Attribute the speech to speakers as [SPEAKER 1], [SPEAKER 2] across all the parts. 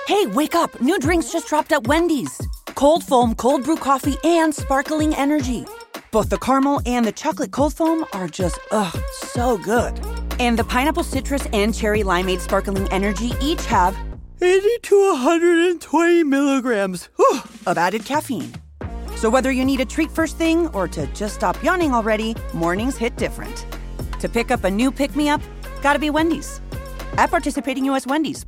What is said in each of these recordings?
[SPEAKER 1] Hey, wake up. New drinks just dropped at Wendy's. Cold foam, cold brew coffee, and sparkling energy. Both the caramel and the chocolate cold foam are just, so good. And the pineapple citrus and cherry limeade sparkling energy each have 80 to 120 milligrams of added caffeine. So whether you need a treat first thing or to just stop yawning already, mornings hit different. To pick up a new pick-me-up, gotta be Wendy's. At participating U.S. Wendy's.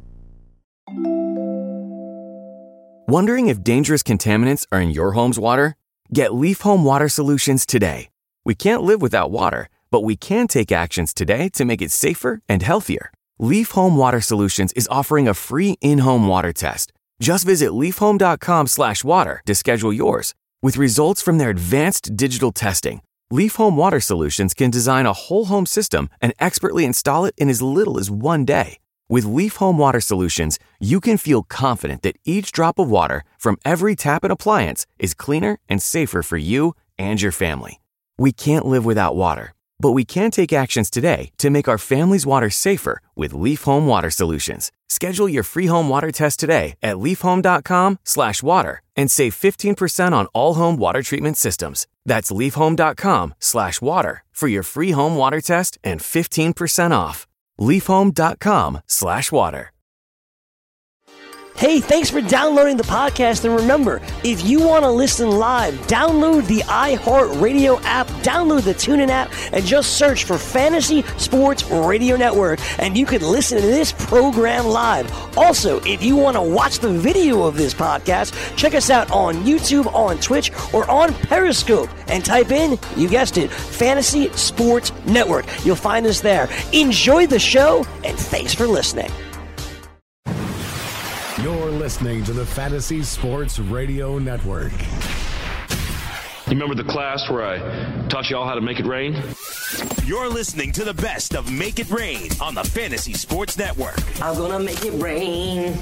[SPEAKER 2] Wondering if dangerous contaminants are in your home's water? Get Leaf Home Water Solutions today. We can't live without water, but we can take actions today to make it safer and healthier. Leaf Home Water Solutions is offering a free in-home water test. Just visit leafhome.com/water to schedule yours. With results from their advanced digital testing, Leaf Home Water Solutions can design a whole home system and expertly install it in as little as 1 day. With Leaf Home Water Solutions, you can feel confident that each drop of water from every tap and appliance is cleaner and safer for you and your family. We can't live without water, but we can take actions today to make our family's water safer with Leaf Home Water Solutions. Schedule your free home water test today at leafhome.com/water and save 15% on all home water treatment systems. That's leafhome.com/water for your free home water test and 15% off. leafhome.com/water.
[SPEAKER 3] Hey, thanks for downloading the podcast. And remember, if you want to listen live, download the iHeartRadio app, download the TuneIn app, and just search for Fantasy Sports Radio Network, and you can listen to this program live. Also, if you want to watch the video of this podcast, check us out on YouTube, on Twitch, or on Periscope, and type in, you guessed it, Fantasy Sports Network. You'll find us there. Enjoy the show, and thanks for listening.
[SPEAKER 4] You're listening to the Fantasy Sports Radio Network.
[SPEAKER 5] You remember the class where I taught you all how to make it rain?
[SPEAKER 6] You're listening to the best of Make It Rain on the Fantasy Sports Network.
[SPEAKER 3] I'm gonna make it rain.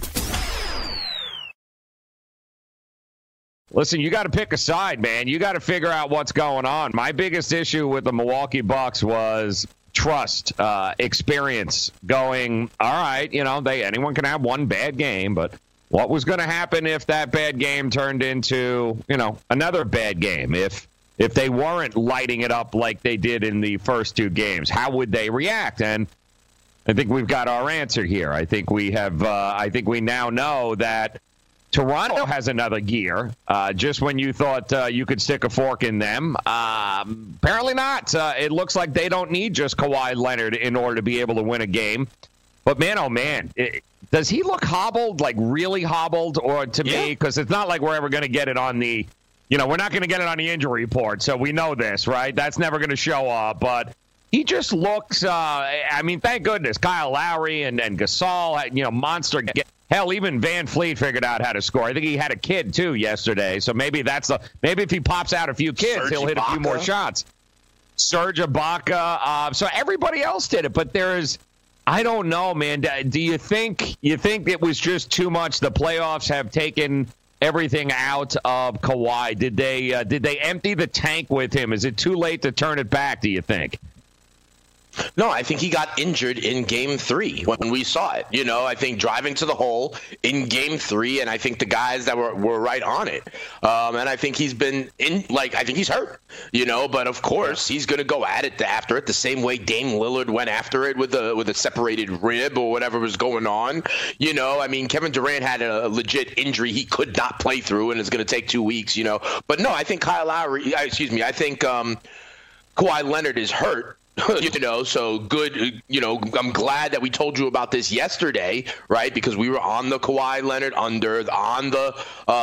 [SPEAKER 7] Listen, you got to pick a side, man. You got to figure out what's going on. My biggest issue with the Milwaukee Bucks was trust, experience, going, all right, anyone can have one bad game, but what was going to happen if that bad game turned into, another bad game? If they weren't lighting it up like they did in the first two games, how would they react? And I think we've got our answer here. I think we have. I think we now know that Toronto has another gear. Just when you thought you could stick a fork in them, apparently not. It looks like they don't need just Kawhi Leonard in order to be able to win a game. But man, oh man, does he look hobbled, like really hobbled, or to me? Because it's not like we're ever going to get it on the, we're not going to get it on the injury report. So we know this, right? That's never going to show up. But he just looks. Thank goodness Kyle Lowry and Gasol, monster. Hell, even Van Fleet figured out how to score. I think he had a kid, too, yesterday. So maybe maybe if he pops out a few kids,
[SPEAKER 6] Serge
[SPEAKER 7] he'll hit
[SPEAKER 6] Ibaka.
[SPEAKER 7] A few more shots. Serge Ibaka. So everybody else did it. But I don't know, man. Do you think it was just too much? The playoffs have taken everything out of Kawhi. Did they empty the tank with him? Is it too late to turn it back, do you think?
[SPEAKER 8] No, I think he got injured in Game 3 when we saw it. I think driving to the hole in Game 3, and I think the guys that were right on it. And I think he's been I think he's hurt. But of course he's going to go at it after it the same way Dame Lillard went after it with a separated rib or whatever was going on. Kevin Durant had a legit injury he could not play through, and it's going to take 2 weeks. But no, I think I think Kawhi Leonard is hurt. So good. I'm glad that we told you about this yesterday, right? Because we were on the Kawhi Leonard on the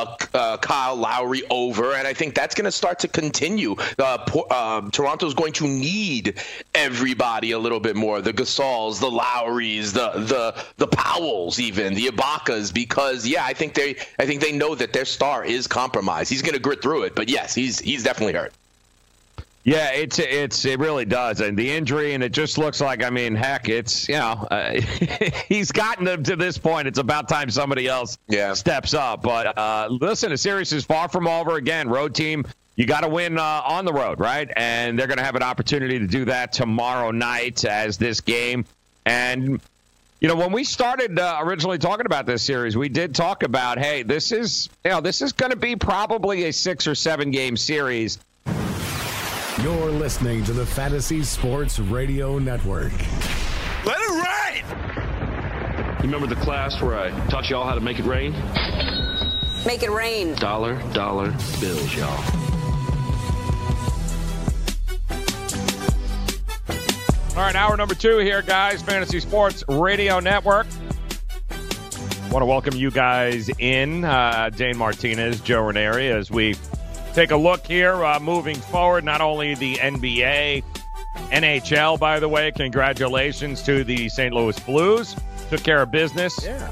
[SPEAKER 8] Kyle Lowry over, and I think that's going to start to continue. Toronto's going to need everybody a little bit more. The Gasols, the Lowrys, the Powells, even the Ibakas, because I think they know that their star is compromised. He's going to grit through it, but yes, he's definitely hurt.
[SPEAKER 7] Yeah, it really does, and the injury, and it just looks like, heck, it's he's gotten to this point. It's about time somebody else steps up. But listen, the series is far from over. Again, road team, you got to win on the road, right? And they're going to have an opportunity to do that tomorrow night as this game. And You know, when we started originally talking about this series, we did talk about, hey, this is going to be probably a 6 or 7 game series.
[SPEAKER 4] You're listening to the Fantasy Sports Radio Network.
[SPEAKER 6] Let it rain!
[SPEAKER 5] You remember the class where I taught y'all how to make it rain?
[SPEAKER 9] Make it rain.
[SPEAKER 5] Dollar bills, y'all.
[SPEAKER 10] All right, hour number 2 here, guys. Fantasy Sports Radio Network. Want to welcome you guys in. Dane Martinez, Joe Ranieri, as we take a look here moving forward, not only the NBA, NHL, by the way. Congratulations to the St. Louis Blues. Took care of business.
[SPEAKER 3] Yeah.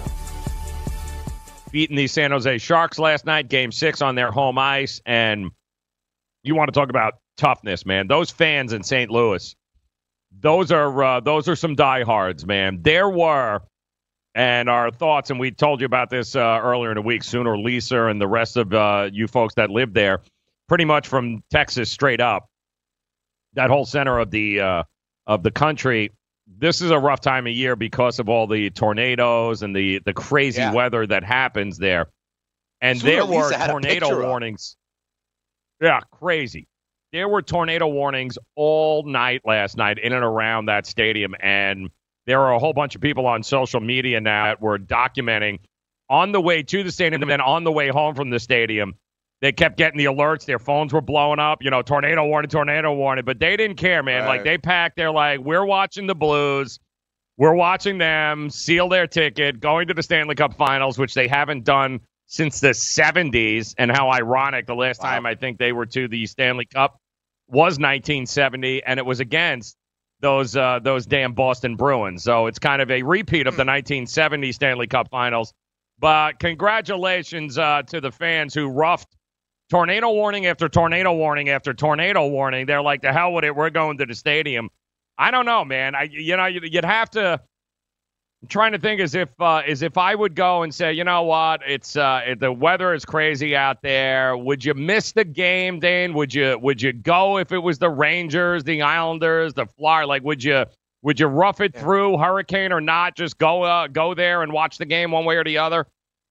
[SPEAKER 10] Beating the San Jose Sharks last night, Game 6 on their home ice. And you want to talk about toughness, man. Those fans in St. Louis, those are some diehards, man. There were, and our thoughts, and we told you about this earlier in the week, Sooner Lisa and the rest of you folks that live there, pretty much from Texas straight up, that whole center of the country. This is a rough time of year because of all the tornadoes and the crazy weather that happens there. And
[SPEAKER 8] Sooner
[SPEAKER 10] there were
[SPEAKER 8] Lisa had a
[SPEAKER 10] tornado warnings. Yeah, crazy. There were tornado warnings all night last night in and around that stadium, and there are a whole bunch of people on social media now that were documenting on the way to the stadium and then on the way home from the stadium. They kept getting the alerts. Their phones were blowing up, tornado warning, but they didn't care, man. Right. Like, they packed. They're like, we're watching the Blues. We're watching them seal their ticket, going to the Stanley Cup Finals, which they haven't done since the 70s, and how ironic the last time I think they were to the Stanley Cup was 1970, and it was against those damn Boston Bruins. So it's kind of a repeat of the 1970 Stanley Cup Finals. But congratulations to the fans who roughed tornado warning after tornado warning after tornado warning. They're like, the hell with it, we're going to the stadium. I don't know, man. You'd have to. I'm trying to think as if I would go and say, you know what, it's the weather is crazy out there. Would you miss the game, Dane? Would you go if it was the Rangers, the Islanders, the Flyers? Like, would you rough it through, hurricane or not? Just go there and watch the game one way or the other.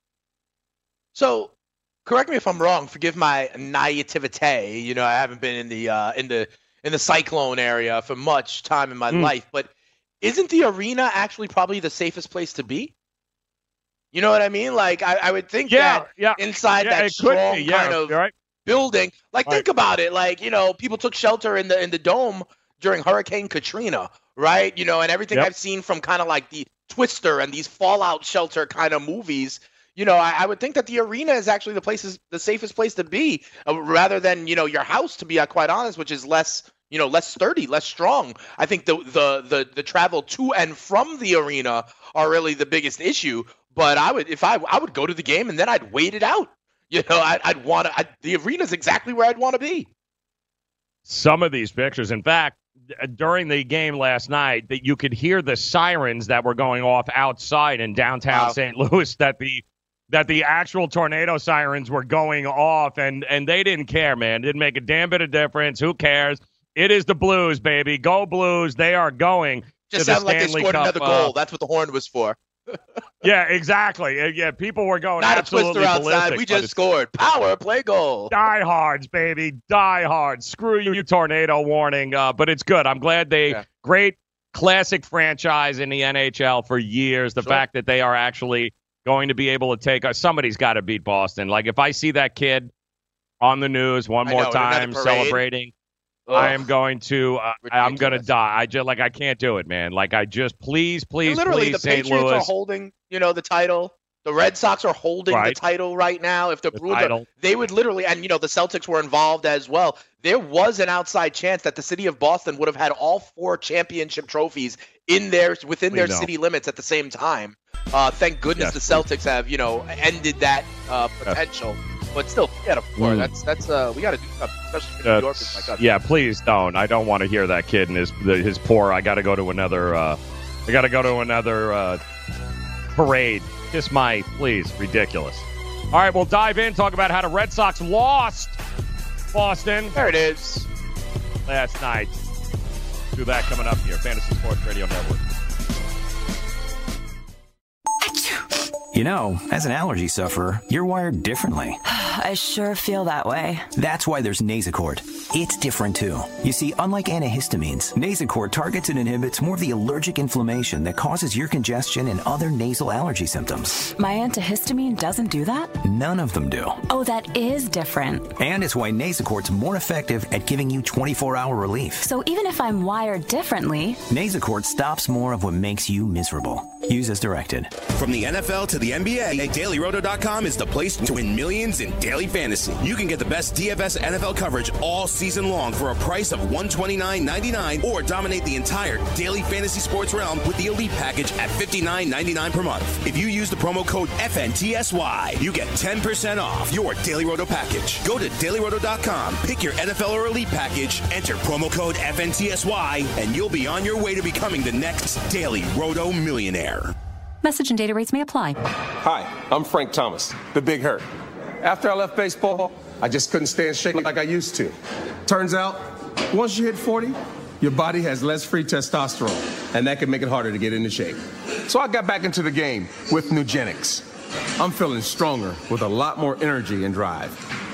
[SPEAKER 8] So, correct me if I'm wrong. Forgive my naivete. I haven't been in the cyclone area for much time in my life, but isn't the arena actually probably the safest place to be? You know what I mean? Like, I would think that inside that strong kind of building, think about it. Like, people took shelter in the dome during Hurricane Katrina, right? And everything I've seen from kind of like the Twister and these Fallout shelter kind of movies, I would think that the arena is actually the safest place to be, rather than, your house, to be quite honest, which is less sturdy, less strong. I think the travel to and from the arena are really the biggest issue. But I would go to the game and then I'd wait it out. The arena's exactly where I'd want to be.
[SPEAKER 10] Some of these pictures, in fact, during the game last night, that you could hear the sirens that were going off outside in downtown St. Louis, that the actual tornado sirens were going off, and they didn't care, man. It didn't make a damn bit of difference. Who cares? It is the Blues, baby. Go Blues. They are going
[SPEAKER 8] just
[SPEAKER 10] to the
[SPEAKER 8] sounded like
[SPEAKER 10] Stanley
[SPEAKER 8] they scored
[SPEAKER 10] Cup,
[SPEAKER 8] another goal. That's what the horn was for.
[SPEAKER 10] Yeah, exactly. Yeah, people were going
[SPEAKER 8] not
[SPEAKER 10] absolutely
[SPEAKER 8] a twister outside.
[SPEAKER 10] ballistic.
[SPEAKER 8] We just scored. Power play goal.
[SPEAKER 10] Diehards, baby. Diehards. Screw you, tornado warning. But it's good. I'm glad great classic franchise in the NHL for years. The fact that they are actually going to be able to take us. Somebody's got to beat Boston. Like, if I see that kid on the news one more time celebrating, I am going to I'm going to die. I can't do it, man. Like, please,
[SPEAKER 8] literally, the
[SPEAKER 10] St.
[SPEAKER 8] Patriots
[SPEAKER 10] Louis
[SPEAKER 8] are holding, the title. The Red Sox are holding the title right now. If the Bruins they would literally, and the Celtics were involved as well. There was an outside chance that the city of Boston would have had all 4 championship trophies within their city limits at the same time. Thank goodness the Celtics have, ended that potential. But still, 3 out of 4. That's we got to do something, especially for New Yorkers like us.
[SPEAKER 10] Yeah, please don't. I don't want to hear that kid and his poor. I got to go to another. Parade. Kiss my, please, ridiculous. All right, we'll dive in, talk about how the Red Sox lost Boston.
[SPEAKER 8] There it is.
[SPEAKER 10] Last night. Do that coming up here. Fantasy Sports Radio Network.
[SPEAKER 11] You know, as an allergy sufferer, you're wired differently.
[SPEAKER 12] I sure feel that way.
[SPEAKER 11] That's why there's Nasacort. It's different, too. You see, unlike antihistamines, Nasacort targets and inhibits more of the allergic inflammation that causes ear congestion and other nasal allergy symptoms.
[SPEAKER 12] My antihistamine doesn't do that?
[SPEAKER 11] None of them do.
[SPEAKER 12] Oh, that is different.
[SPEAKER 11] And it's why Nasacort's more effective at giving you 24-hour relief.
[SPEAKER 12] So even if I'm wired differently,
[SPEAKER 11] Nasacort stops more of what makes you miserable. Use as directed.
[SPEAKER 6] From the NFL to the NBA, DailyRoto.com is the place to win millions in daily fantasy. You can get the best DFS NFL coverage all season long for a price of $129.99 or dominate the entire daily fantasy sports realm with the Elite Package at $59.99 per month. If you use the promo code FNTSY, you get 10% off your Daily Roto package. Go to DailyRoto.com, pick your NFL or Elite Package, enter promo code FNTSY, and you'll be on your way to becoming the next Daily Roto millionaire.
[SPEAKER 13] Message and data rates may apply.
[SPEAKER 14] Hi, I'm Frank Thomas, the Big Hurt. After I left baseball, I just couldn't stand shaking like I used to. Turns out, once you hit 40, your body has less free testosterone, and that can make it harder to get into shape. So I got back into the game with Nugenix. I'm feeling stronger with a lot more energy and drive.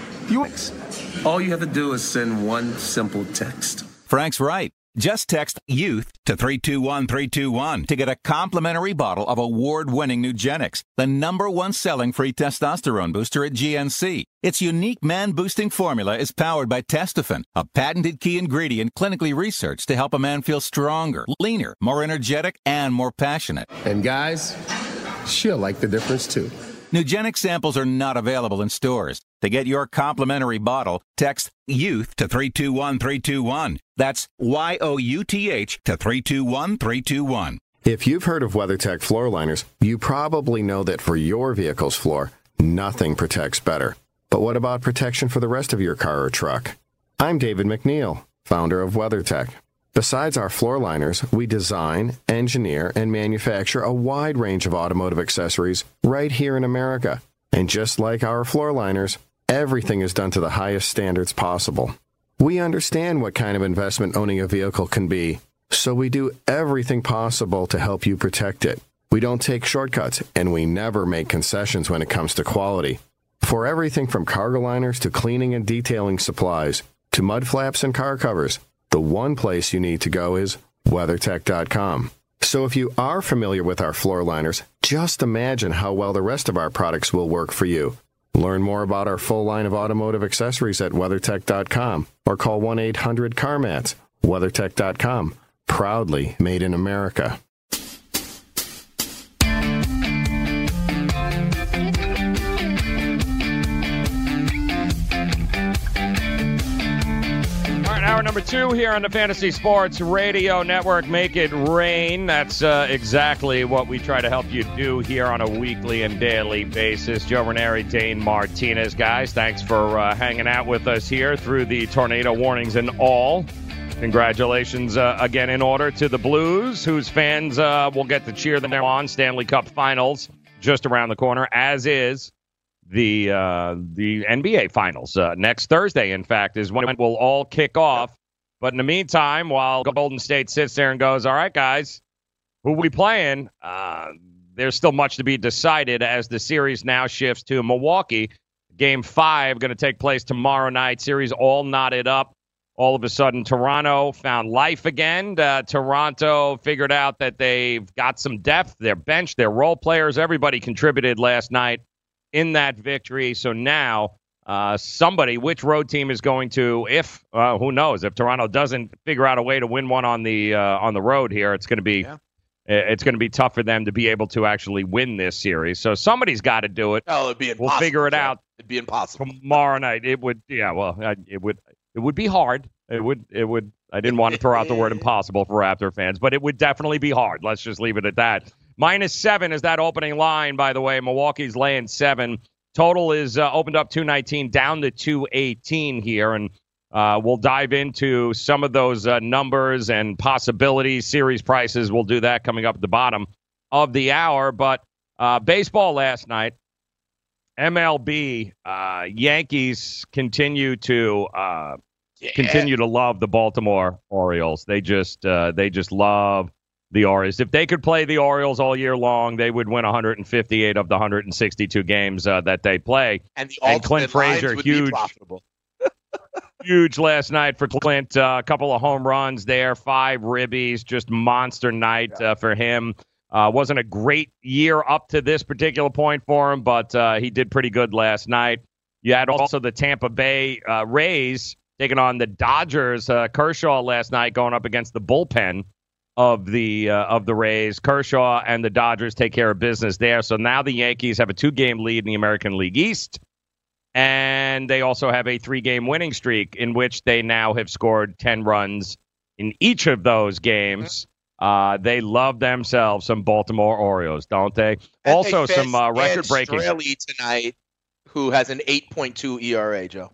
[SPEAKER 14] All you have to do is send one simple text.
[SPEAKER 15] Frank's right. Just text YOUTH to 321321 to get a complimentary bottle of award-winning Nugenix, the #1 selling free testosterone booster at GNC. Its unique man-boosting formula is powered by Testofen, a patented key ingredient clinically researched to help a man feel stronger, leaner, more energetic, and more passionate.
[SPEAKER 14] And guys, she'll like the difference too.
[SPEAKER 15] Nugenix samples are not available in stores. To get your complimentary bottle, text YOUTH to 321321. That's YOUTH to 321321.
[SPEAKER 16] If you've heard of WeatherTech floor liners, you probably know that for your vehicle's floor, nothing protects better. But what about protection for the rest of your car or truck? I'm David McNeil, founder of WeatherTech. Besides our floor liners, we design, engineer, and manufacture a wide range of automotive accessories right here in America. And just like our floor liners, everything is done to the highest standards possible. We understand what kind of investment owning a vehicle can be, so we do everything possible to help you protect it. We don't take shortcuts, and we never make concessions when it comes to quality. For everything from cargo liners to cleaning and detailing supplies to mud flaps and car covers, the one place you need to go is WeatherTech.com. So if you are familiar with our floor liners, just imagine how well the rest of our products will work for you. Learn more about our full line of automotive accessories at WeatherTech.com or call 1-800-CarMats. WeatherTech.com, proudly made in America.
[SPEAKER 10] Hour number 2 here on the Fantasy Sports Radio Network. Make it rain. That's exactly what we try to help you do here on a weekly and daily basis. Joe Ranieri, Dane Martinez. Guys, thanks for hanging out with us here through the tornado warnings and all. Congratulations again in order to the Blues, whose fans will get to cheer them on. Stanley Cup Finals just around the corner, as is the NBA Finals. Next Thursday, in fact, is when it will all kick off. But in the meantime, while Golden State sits there and goes, all right, guys, who we playing? There's still much to be decided as the series now shifts to Milwaukee. Game 5 going to take place tomorrow night. Series all knotted up. All of a sudden, Toronto found life again. Toronto figured out that they've got some depth. Their bench, their role players, everybody contributed last night in that victory. So now somebody, which road team is going to, if who knows, if Toronto doesn't figure out a way to win one on the road here, it's going to be tough for them to be able to actually win this series. So somebody's got to do it.
[SPEAKER 8] Oh, it'd be impossible.
[SPEAKER 10] We'll figure it out.
[SPEAKER 8] It'd be impossible
[SPEAKER 10] tomorrow night. It would. Yeah. Well, it would be hard. It would. I didn't want to throw out the word impossible for Raptor fans, but it would definitely be hard. Let's just leave it at that. -7 is that opening line, by the way. Milwaukee's laying 7. Total is opened up 219 down to 218 here, and we'll dive into some of those numbers and possibilities, series prices. We'll do that coming up at the bottom of the hour. But baseball last night, MLB, Yankees continue to love the Baltimore Orioles. They just love the Orioles. If they could play the Orioles all year long, they would win 158 of the 162 games that they play.
[SPEAKER 8] And
[SPEAKER 10] Clint Frazier, huge last night for Clint. A couple of home runs there, 5 ribbies, just monster night for him. Wasn't a great year up to this particular point for him, but he did pretty good last night. You had also the Tampa Bay Rays taking on the Dodgers. Kershaw last night going up against the bullpen of the Rays. Kershaw and the Dodgers take care of business there. So now the Yankees have a 2-game lead in the American League East, and they also have a 3-game winning streak in which they now have scored 10 runs in each of those games. They love themselves some Baltimore Orioles, don't they?
[SPEAKER 8] And
[SPEAKER 10] also,
[SPEAKER 8] they
[SPEAKER 10] some record-breaking.
[SPEAKER 8] Straley tonight, who has an 8.2 ERA, Joe.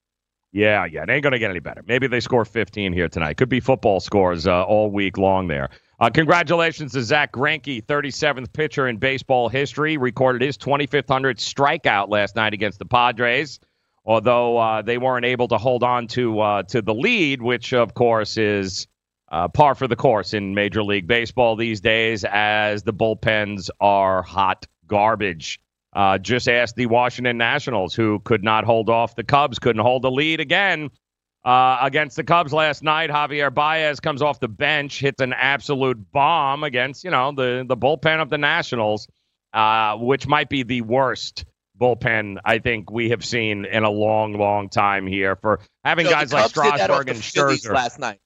[SPEAKER 10] Yeah, it ain't going to get any better. Maybe they score 15 here tonight. Could be football scores all week long there. Congratulations to Zach Greinke, 37th pitcher in baseball history, recorded his 2500th strikeout last night against the Padres, although they weren't able to hold on to the lead, which, of course, is par for the course in Major League Baseball these days, as the bullpens are hot garbage. Just ask the Washington Nationals, who could not hold off the Cubs, couldn't hold the lead again against the Cubs last night. Javier Baez comes off the bench, hits an absolute bomb against, the bullpen of the Nationals, which might be the worst bullpen I think we have seen in a long, long time here, for having guys like Strasburg and Scherzer
[SPEAKER 8] last night.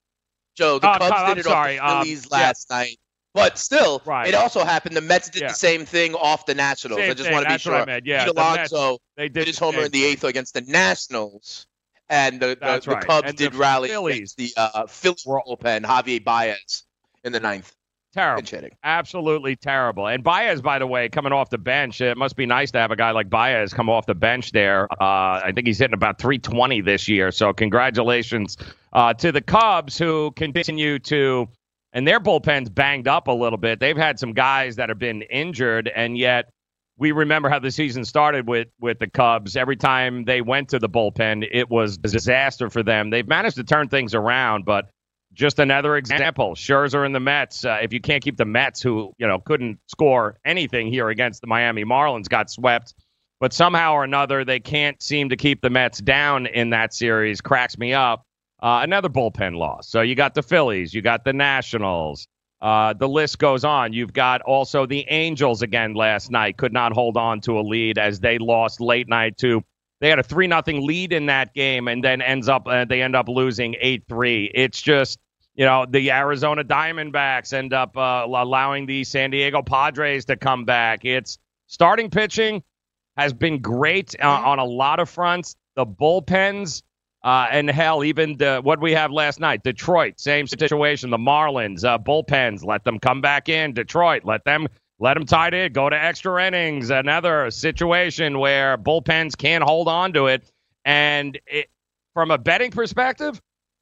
[SPEAKER 8] Joe, the Cubs did it off the Phillies last night. But still, it also happened. The Mets did the same thing off the Nationals. I just want to be sure. Pete Alonso did his homer in the 8th against the Nationals, and the Cubs did rally against the Phillies bullpen, Javier Baez, in the 9th.
[SPEAKER 10] Terrible. Absolutely terrible. And Baez, by the way, coming off the bench, it must be nice to have a guy like Baez come off the bench there. I think he's hitting about 320 this year. So congratulations to the Cubs, who continue to... And their bullpen's banged up a little bit. They've had some guys that have been injured, and yet we remember how the season started with the Cubs. Every time they went to the bullpen, it was a disaster for them. They've managed to turn things around, but just another example. Scherzer and the Mets. If you can't keep the Mets, who couldn't score anything here against the Miami Marlins, got swept, but somehow or another they can't seem to keep the Mets down in that series. Cracks me up. Another bullpen loss. So you got the Phillies, you got the Nationals. The list goes on. You've got also the Angels again last night. Could not hold on to a lead as they lost late night too. They had a 3-0 lead in that game, and then they end up losing 8-3. It's just, the Arizona Diamondbacks end up allowing the San Diego Padres to come back. It's starting pitching has been great on a lot of fronts. The bullpens. And hell, even what we have last night, Detroit, same situation. The Marlins, bullpens, let them come back in. Detroit, let them tied in, go to extra innings. Another situation where bullpens can't hold on to it. And from a betting perspective,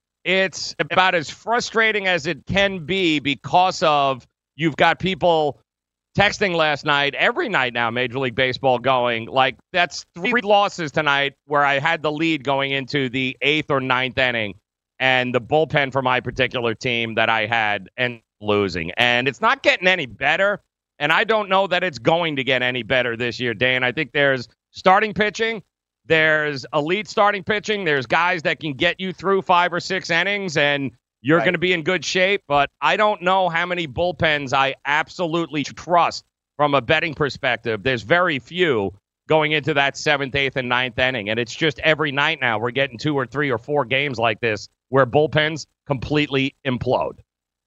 [SPEAKER 10] it's about as frustrating as it can be, because of you've got people texting last night, every night now, Major League Baseball going, like, that's 3 losses tonight where I had the lead going into the 8th or 9th inning, and the bullpen for my particular team that I had and losing. And it's not getting any better, and I don't know that it's going to get any better this year, Dan. I think there's starting pitching, there's elite starting pitching, there's guys that can get you through 5 or 6 innings, and you're going to be in good shape, but I don't know how many bullpens I absolutely trust from a betting perspective. There's very few going into that 7th, 8th, and 9th inning, and it's just every night now we're getting 2 or 3 or 4 games like this where bullpens completely implode.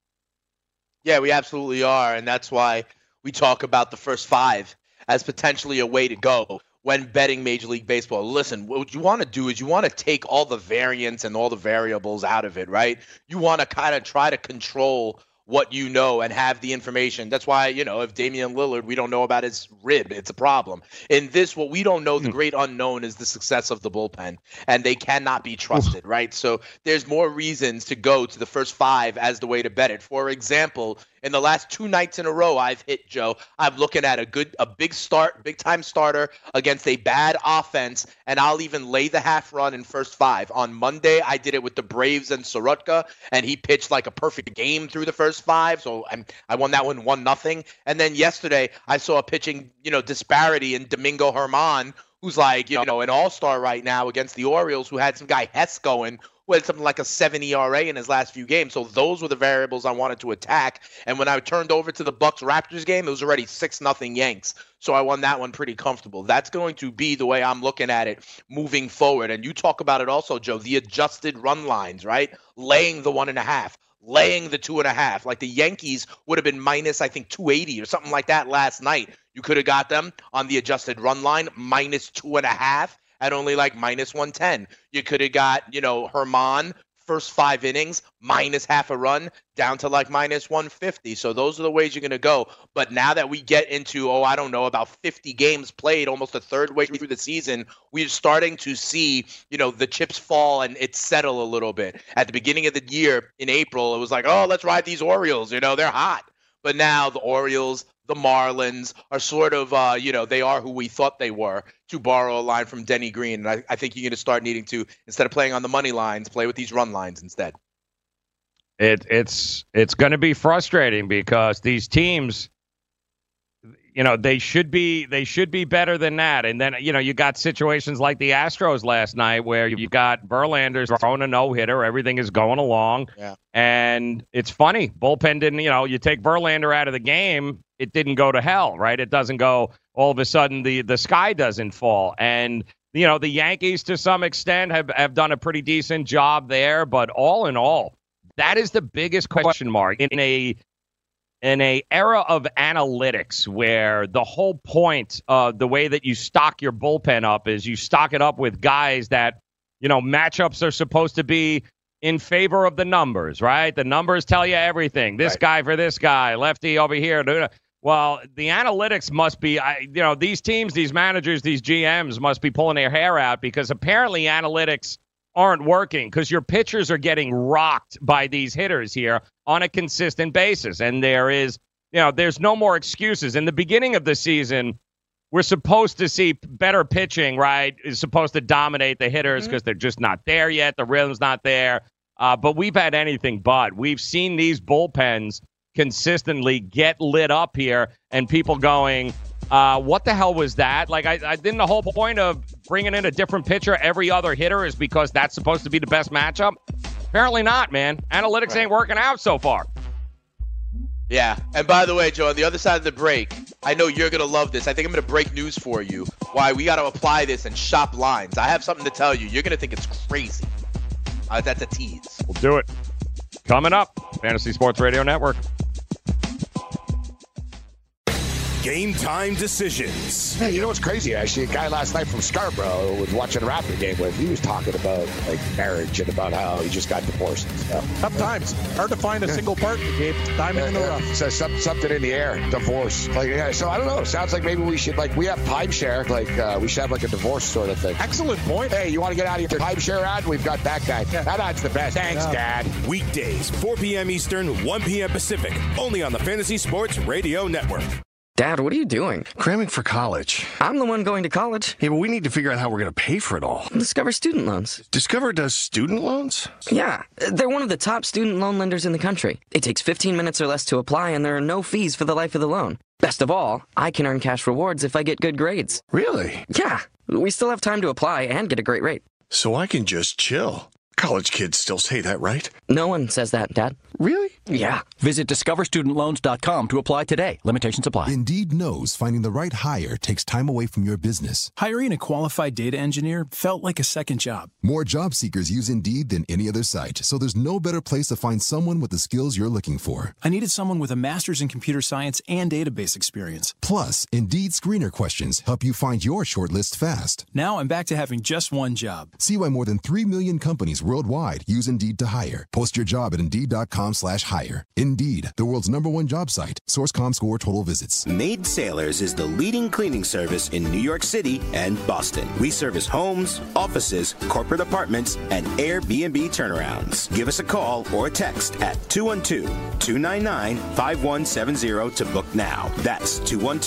[SPEAKER 8] Yeah, we absolutely are, and that's why we talk about the first 5 as potentially a way to go when betting Major League Baseball. Listen, what you want to do is you want to take all the variance and all the variables out of it, right? You want to kind of try to control what you know and have the information. That's why, if Damian Lillard, we don't know about his rib, it's a problem. In this, what we don't know, the great unknown, is the success of the bullpen, and they cannot be trusted, right? So there's more reasons to go to the first 5 as the way to bet it. For example, In the last 2 nights in a row I've hit, Joe, I'm looking at a big time starter against a bad offense, and I'll even lay the half run in first 5. On Monday, I did it with the Braves and Soroka, and he pitched like a perfect game through the first 5, so I won that one 1-0. And then yesterday, I saw a pitching, disparity in Domingo Germán, who's like, an all-star right now against the Orioles, who had some guy Hess going, who had something like a 7 ERA in his last few games. So those were the variables I wanted to attack. And when I turned over to the Bucks-Raptors game, it was already 6-0 Yanks. So I won that one pretty comfortable. That's going to be the way I'm looking at it moving forward. And you talk about it also, Joe, the adjusted run lines, right? Laying the 1.5. Laying the 2.5. Like the Yankees would have been minus, I think, 280 or something like that last night. You could have got them on the adjusted run line minus 2.5 at only like minus 110. You could have got, Germán first 5 innings minus half a run down to like minus 150. So those are the ways you're going to go. But now that we get into, about 50 games played, almost a third way through the season, we're starting to see, the chips fall and it settle a little bit. At the beginning of the year in April, it was like, let's ride these Orioles. They're hot. But now the Orioles, the Marlins are sort of, they are who we thought they were, to borrow a line from Denny Green. And I think you're going to start needing to, instead of playing on the money lines, play with these run lines instead.
[SPEAKER 10] It's going to be frustrating because these teams, they should be better than that. And then, you got situations like the Astros last night where you've got Verlander's throwing a no-hitter. Everything is going along.
[SPEAKER 8] Yeah.
[SPEAKER 10] And it's funny. Bullpen didn't, you take Verlander out of the game, it didn't go to hell, right? It doesn't go all of a sudden the sky doesn't fall. And, the Yankees to some extent have done a pretty decent job there. But all in all, that is the biggest question mark in a era of analytics where the whole point of the way that you stock your bullpen up is you stock it up with guys that, matchups are supposed to be in favor of the numbers, right? The numbers tell you everything. This guy for this guy, lefty over here. Well, the analytics must be, these teams, these managers, these GMs must be pulling their hair out because apparently analytics aren't working because your pitchers are getting rocked by these hitters here on a consistent basis. And there is, there's no more excuses. In the beginning of the season, we're supposed to see better pitching, right? Is supposed to dominate the hitters because they're just not there yet. The rhythm's not there. But we've had anything but. We've seen these bullpens consistently get lit up here and people going, what the hell was that? Like, I didn't the whole point of bringing in a different pitcher every other hitter is because that's supposed to be the best matchup? Apparently not, man. Analytics ain't working out so far.
[SPEAKER 8] Yeah. And by the way, Joe, on the other side of the break, I know you're going to love this. I think I'm going to break news for you why we got to apply this and shop lines. I have something to tell you. You're going to think it's crazy. That's a tease.
[SPEAKER 10] We'll do it. Coming up, Fantasy Sports Radio Network.
[SPEAKER 6] Game time decisions.
[SPEAKER 17] Hey, you know what's crazy? Actually, a guy last night from Scarborough was watching a Raptor game with. He was talking about like marriage and about how he just got divorced and stuff.
[SPEAKER 18] Tough times. Hard to find a single partner, Gabe. Diamond in the rough.
[SPEAKER 17] So something in the air. Divorce. So I don't know. Sounds like maybe we should we have timeshare. We should have a divorce sort of thing.
[SPEAKER 18] Excellent point.
[SPEAKER 17] Hey, you want to get out of your timeshare ad? We've got that guy. Yeah. That ad's the best. Thanks, Dad.
[SPEAKER 6] Weekdays, 4 p.m. Eastern, 1 p.m. Pacific. Only on the Fantasy Sports Radio Network.
[SPEAKER 19] Dad, what are you doing?
[SPEAKER 20] Cramming for college.
[SPEAKER 19] I'm the one going to college.
[SPEAKER 20] Yeah, but we need to figure out how we're going to pay for it all.
[SPEAKER 19] Discover Student Loans.
[SPEAKER 20] Discover does student loans?
[SPEAKER 19] Yeah, they're one of the top student loan lenders in the country. It takes 15 minutes or less to apply, and there are no fees for the life of the loan. Best of all, I can earn cash rewards if I get good grades.
[SPEAKER 20] Really?
[SPEAKER 19] Yeah, we still have time to apply and get a great rate.
[SPEAKER 20] So I can just chill. College kids still say that, right?
[SPEAKER 19] No one says that, Dad.
[SPEAKER 20] Really?
[SPEAKER 19] Yeah.
[SPEAKER 21] Visit discoverstudentloans.com to apply today. Limitations apply.
[SPEAKER 22] Indeed knows finding the right hire takes time away from your business.
[SPEAKER 23] Hiring a qualified data engineer felt like a second job.
[SPEAKER 22] More job seekers use Indeed than any other site, so there's no better place to find someone with the skills you're looking for.
[SPEAKER 23] I needed someone with a master's in computer science and database experience.
[SPEAKER 22] Plus, Indeed screener questions help you find your shortlist fast.
[SPEAKER 23] Now I'm back to having just one job.
[SPEAKER 22] See why more than 3 million companies worldwide use Indeed to hire. Post your job at Indeed.com/hire. Indeed, the world's #1 job site. Source.com/score total visits.
[SPEAKER 6] Maid Sailors is the leading cleaning service in New York City and Boston. We service homes, offices, corporate apartments, and Airbnb turnarounds. Give us a call or a text at 212-299-5170 to book now. That's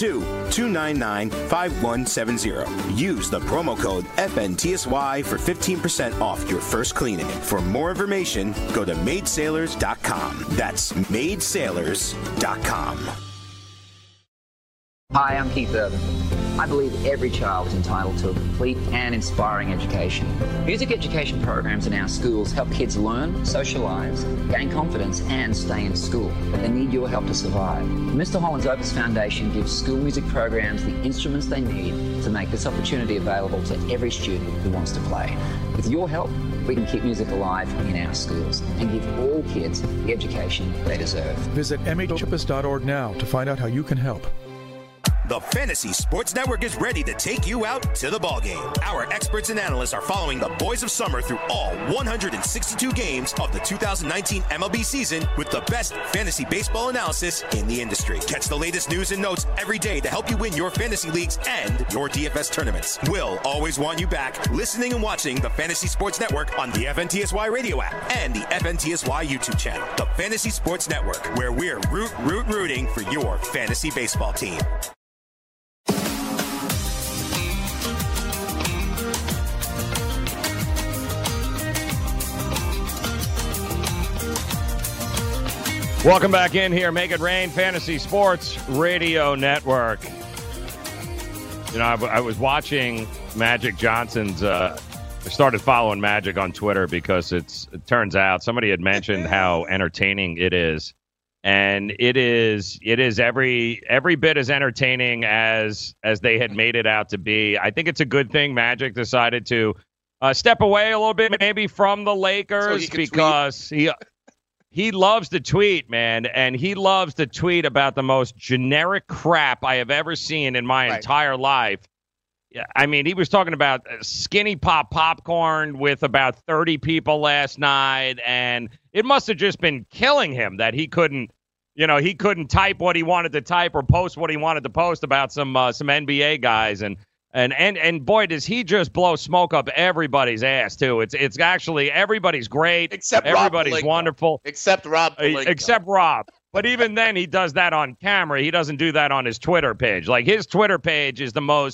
[SPEAKER 6] 212-299-5170. Use the promo code FNTSY for 15% off your first cleaning. For more information, go to maidsailors.com. That's maidsailors.com.
[SPEAKER 1] Hi, I'm Keith Urban. I believe every child is entitled to a complete and inspiring education. Music education programs in our schools help kids learn, socialise, gain confidence and stay in school. But they need your help to survive. The Mr. Holland's Opus Foundation gives school music programs the instruments they need to make this opportunity available to every student who wants to play. With your help, we can keep music alive in our schools and give all kids the education they deserve.
[SPEAKER 23] Visit mhopus.org now to find out how you can help.
[SPEAKER 6] The Fantasy Sports Network is ready to take you out to the ballgame. Our experts and analysts are following the boys of summer through all 162 games of the 2019 MLB season with the best fantasy baseball analysis in the industry. Catch the latest news and notes every day to help you win your fantasy leagues and your DFS tournaments. We'll always want you back listening and watching the Fantasy Sports Network on the FNTSY radio app and the FNTSY YouTube channel. The Fantasy Sports Network, where we're rooting for your fantasy baseball team.
[SPEAKER 10] Welcome back in here. Make It Rain, Fantasy Sports Radio Network. You know, I was watching Magic Johnson's. I started following Magic on Twitter because it turns out somebody had mentioned how entertaining it is, and it is every bit as entertaining as they had made it out to be. I think it's a good thing Magic decided to step away a little bit, maybe from the Lakers, because he loves to tweet, man, and he loves to tweet about the most generic crap I have ever seen in my entire life. I mean, he was talking about Skinny Pop popcorn with about 30 people last night, and it must have just been killing him that he couldn't type what he wanted to type or post what he wanted to post about some NBA guys. And boy, does he just blow smoke up everybody's ass too. It's actually everybody's great,
[SPEAKER 8] except
[SPEAKER 10] everybody's
[SPEAKER 8] Rob
[SPEAKER 10] wonderful,
[SPEAKER 8] except Rob.
[SPEAKER 10] Except Rob. But even then, he does that on camera. He doesn't do that on his Twitter page. Like, his Twitter page is the most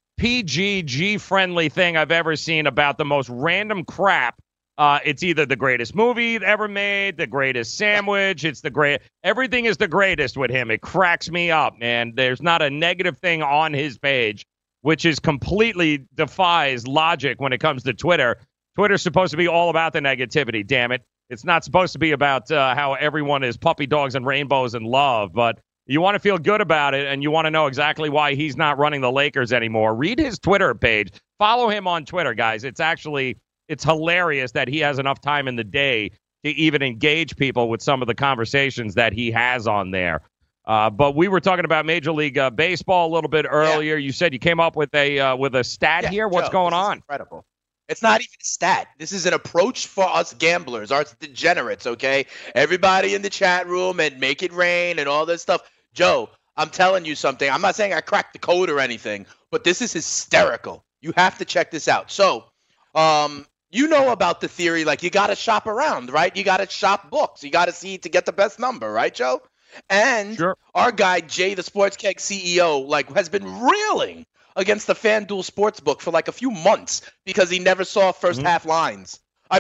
[SPEAKER 10] PG friendly thing I've ever seen about the most random crap. It's either the greatest movie ever made, the greatest sandwich. Everything is the greatest with him. It cracks me up, man. There's not a negative thing on his page, which is completely defies logic when it comes to Twitter. Twitter's supposed to be all about the negativity, damn it. It's not supposed to be about how everyone is puppy dogs and rainbows and love, but you want to feel good about it, and you want to know exactly why he's not running the Lakers anymore. Read his Twitter page. Follow him on Twitter, guys. It's hilarious that he has enough time in the day to even engage people with some of the conversations that he has on there. But we were talking about Major League Baseball a little bit earlier. Yeah. You said you came up with a stat here. What's going on?
[SPEAKER 8] Incredible. It's not even a stat. This is an approach for us gamblers, us degenerates, okay? Everybody in the chat room and Make It Rain and all this stuff. Joe, I'm telling you something. I'm not saying I cracked the code or anything, but this is hysterical. You have to check this out. So, you know about the theory, like, you got to shop around, right? You got to shop books. You got to see to get the best number, right, Joe? And our guy, Jay, the Sports Keg CEO, has been reeling against the FanDuel Sportsbook for a few months because he never saw first 5 lines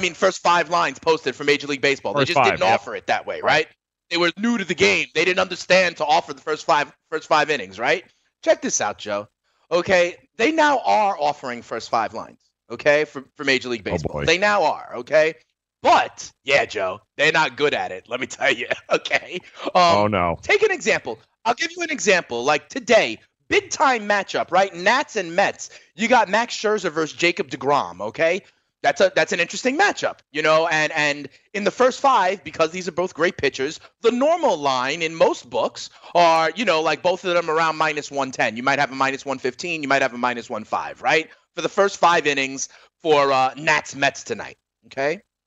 [SPEAKER 8] posted for Major League Baseball. They just didn't offer it that way, right? They were new to the game. They didn't understand to offer the first five innings, right? Check this out, Joe. Okay, they now are offering first 5 lines, okay, for Major League Baseball. They now are, okay? But, yeah, Joe, they're not good at it, let me tell you, okay?
[SPEAKER 10] Oh, no.
[SPEAKER 8] Take an example. I'll give you an example. Like today, big-time matchup, right? Nats and Mets. You got Max Scherzer versus Jacob deGrom, okay? That's an interesting matchup, and in the first 5, because these are both great pitchers, the normal line in most books are, both of them around -110. You might have a -115. You might have a -105, right? For the first 5 innings for Nats-Mets tonight, okay?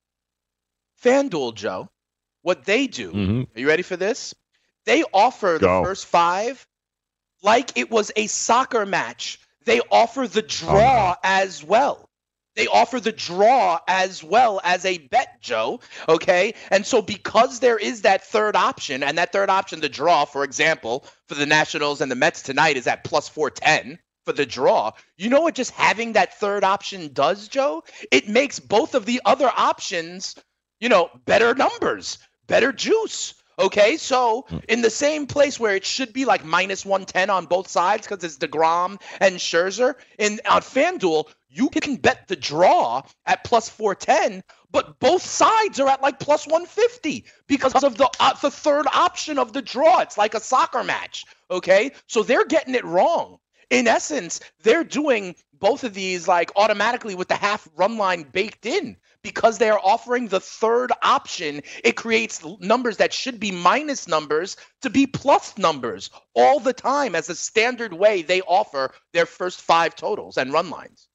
[SPEAKER 8] FanDuel, Joe, what they do, Are you ready for this? They offer the first 5 like it was a soccer match. They offer the draw as well. They offer the draw as well as a bet, Joe, okay? And so because there is that third option, and that third option, the draw, for example, for the Nationals and the Mets tonight is at plus 410 for the draw. You know what just having that third option does, Joe? It makes both of the other options, better numbers, better juice. Okay, so in the same place where it should be like minus 110 on both sides because it's DeGrom and Scherzer, on FanDuel, you can bet the draw at plus 410, but both sides are at like plus 150 because of the third option of the draw. It's like a soccer match, okay? So they're getting it wrong. In essence, they're doing both of these like automatically with the half run line baked in. Because they are offering the third option, it creates numbers that should be minus numbers to be plus numbers all the time as a standard way they offer their first 5 totals and run lines.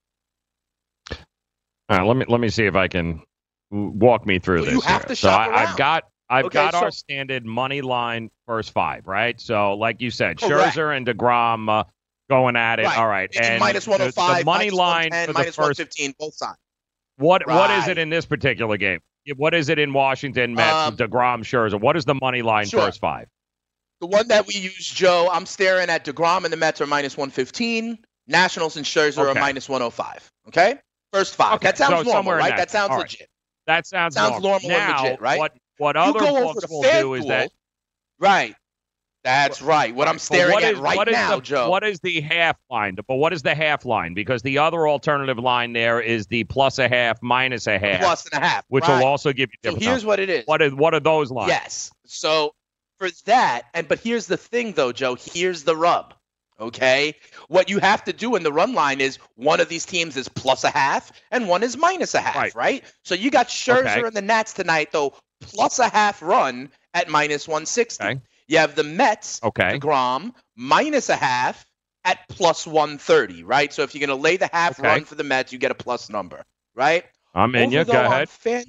[SPEAKER 10] All right, let me see if I can walk me through this.
[SPEAKER 8] You have to shop around.
[SPEAKER 10] I've got our standard money line first 5, right? So like you said,
[SPEAKER 8] Correct.
[SPEAKER 10] Scherzer and DeGrom going at it.
[SPEAKER 8] Right.
[SPEAKER 10] All right,
[SPEAKER 8] and minus 105,
[SPEAKER 10] the money
[SPEAKER 8] minus
[SPEAKER 10] line
[SPEAKER 8] 110,
[SPEAKER 10] for the
[SPEAKER 8] minus
[SPEAKER 10] first
[SPEAKER 8] 115, both sides.
[SPEAKER 10] What is it in this particular game? What is it in Washington, Mets, DeGrom, Scherzer? What is the money line first 5?
[SPEAKER 8] The one that we use, Joe, I'm staring at DeGrom and the Mets are minus 115. Nationals and Scherzer are minus 105. Okay? First 5.
[SPEAKER 10] Okay.
[SPEAKER 8] That sounds
[SPEAKER 10] So
[SPEAKER 8] normal, right?
[SPEAKER 10] That.
[SPEAKER 8] That sounds
[SPEAKER 10] All
[SPEAKER 8] legit.
[SPEAKER 10] Right. That sounds
[SPEAKER 8] normal
[SPEAKER 10] now,
[SPEAKER 8] and legit, right?
[SPEAKER 10] What other books will do is that...
[SPEAKER 8] Right. That's right. What I'm staring at right now, Joe.
[SPEAKER 10] What is the half line? But what is the half line? Because the other alternative line there is the plus a half, minus a half.
[SPEAKER 8] Plus and a half.
[SPEAKER 10] Which will also give you different.
[SPEAKER 8] So here's what it is.
[SPEAKER 10] What are those lines?
[SPEAKER 8] Yes. So for that, but here's the thing, though, Joe. Here's the rub. Okay? What you have to do in the run line is one of these teams is plus a half and one is minus a half, right? So you got Scherzer and the Nats tonight, though, plus a half run at minus 160. Okay. You have the Mets, DeGrom, minus a half at plus 130, right? So if you're going to lay the half run for the Mets, you get a plus number, right?
[SPEAKER 10] I'm in you. Go ahead.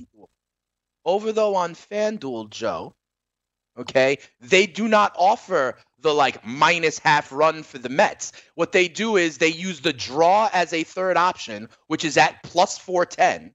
[SPEAKER 8] On FanDuel, Joe, okay, they do not offer the like minus half run for the Mets. What they do is they use the draw as a third option, which is at plus 410.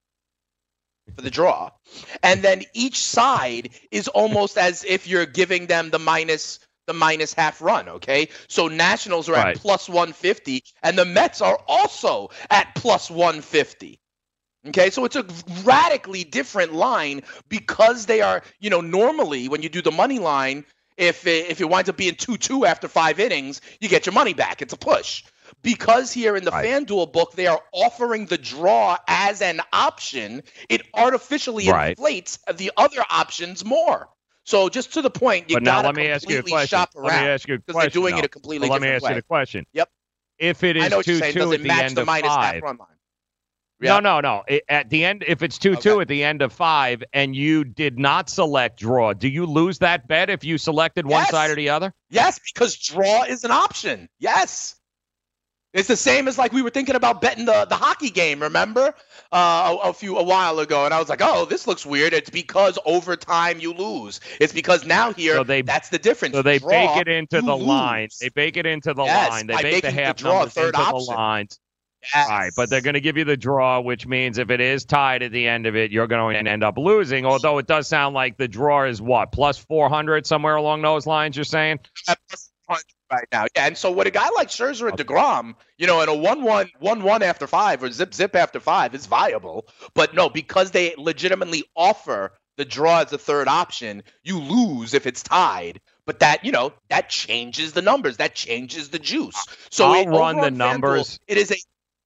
[SPEAKER 8] For the draw, and then each side is almost as if you're giving them the minus half run. Okay, so Nationals are at plus 150, and the Mets are also at plus 150. Okay, so it's a radically different line because they are, normally when you do the money line, if it winds up being 2-2 after 5 innings, you get your money back. It's a push. Because here in the FanDuel book, they are offering the draw as an option, it artificially inflates the other options more. So just to the point, you got to completely shop around.
[SPEAKER 10] Let me ask you a question.
[SPEAKER 8] Because they're doing it a completely different way.
[SPEAKER 10] Let me ask you the question.
[SPEAKER 8] Yep.
[SPEAKER 10] If it is 2-2 at the end of 5.
[SPEAKER 8] Yep.
[SPEAKER 10] No. At the end, if it's 2-2 at the end of 5 and you did not select draw, do you lose that bet if you selected one side or the other?
[SPEAKER 8] Yes, because draw is an option. Yes. It's the same as like we were thinking about betting the hockey game, remember? A while ago. And I was like, oh, this looks weird. It's because over time you lose. It's because now here, that's the difference.
[SPEAKER 10] So they bake it into the line. They bake it into the line. They bake the half numbers into the lines.
[SPEAKER 8] Yes.
[SPEAKER 10] Right, but they're going to give you the draw, which means if it is tied at the end of it, you're going to end up losing. Although it does sound like the draw is what, plus 400, somewhere along those lines, you're saying?
[SPEAKER 8] Plus 400 right now. Yeah, and so with a guy like Scherzer and DeGrom, in a 1-1 after 5 or zip after 5 is viable. But no, because they legitimately offer the draw as a third option, you lose if it's tied. But that, that changes the numbers. That changes the juice. So
[SPEAKER 10] I'll run the numbers.
[SPEAKER 8] It is a...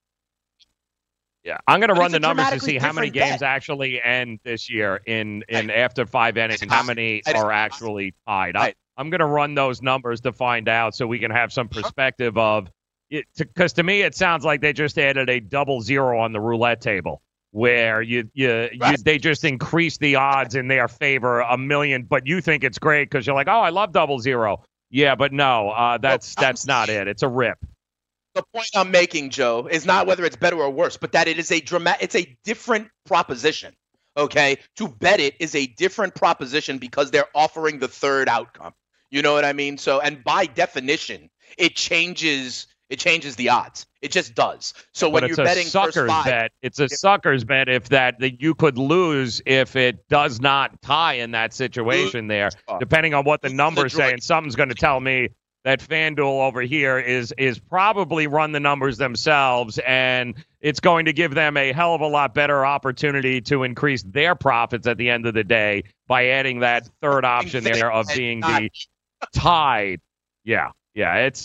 [SPEAKER 10] Yeah, I'm going to run the numbers to see how many games actually end this year in after 5 innings and how many are actually tied. I'm going to run those numbers to find out so we can have some perspective of it. Because to me, it sounds like they just added a 0-0 on the roulette table where they just increase the odds in their favor a million, but you think it's great because you're like, oh, I love 0-0. Yeah, but no, that's not it. It's a rip.
[SPEAKER 8] The point I'm making, Joe, is not whether it's better or worse, but that it is it's a different proposition. okay? To bet it is a different proposition because they're offering the third outcome. You know what I mean? So, and by definition, it changes the odds. It just does. So when you're betting first five,
[SPEAKER 10] it's a sucker's bet if that you could lose if it does not tie in that situation there, depending on what the numbers say. And something's going to tell me that FanDuel over here is probably run the numbers themselves, and it's going to give them a hell of a lot better opportunity to increase their profits at the end of the day by adding that third option there of being the tied. Yeah, it's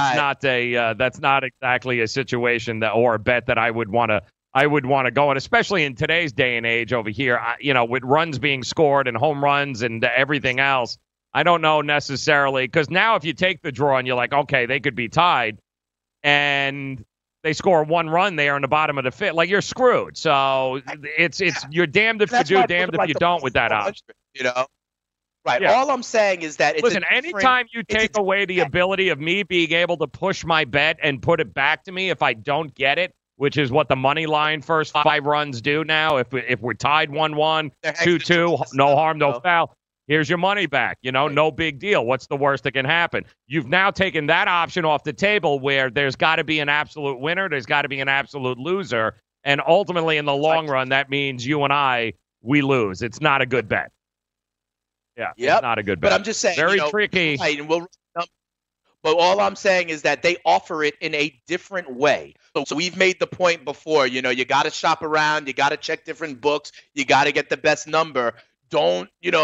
[SPEAKER 10] that's not exactly a situation or a bet that I would want to go on, especially in today's day and age over here. With runs being scored and home runs and everything else. I don't know necessarily, because now if you take the draw and you're like, okay, they could be tied, and they score one run there in the bottom of the fifth, like you're screwed. So it's you're damned if you do, damned if you don't with that option.
[SPEAKER 8] Right. Yeah. All I'm saying is that
[SPEAKER 10] anytime you take away the ability of me being able to push my bet and put it back to me if I don't get it, which is what the money line first 5 runs do now. If we're tied 1-1, 2-2, no harm, no foul. Here's your money back. No big deal. What's the worst that can happen? You've now taken that option off the table where there's got to be an absolute winner. There's got to be an absolute loser. And ultimately, in the long run, that means you and we lose. It's not a good bet. Yeah, it's not a good bet.
[SPEAKER 8] But I'm just saying,
[SPEAKER 10] very tricky.
[SPEAKER 8] Right, but all I'm saying is that they offer it in a different way. So we've made the point before, you got to shop around. You got to check different books. You got to get the best number. Don't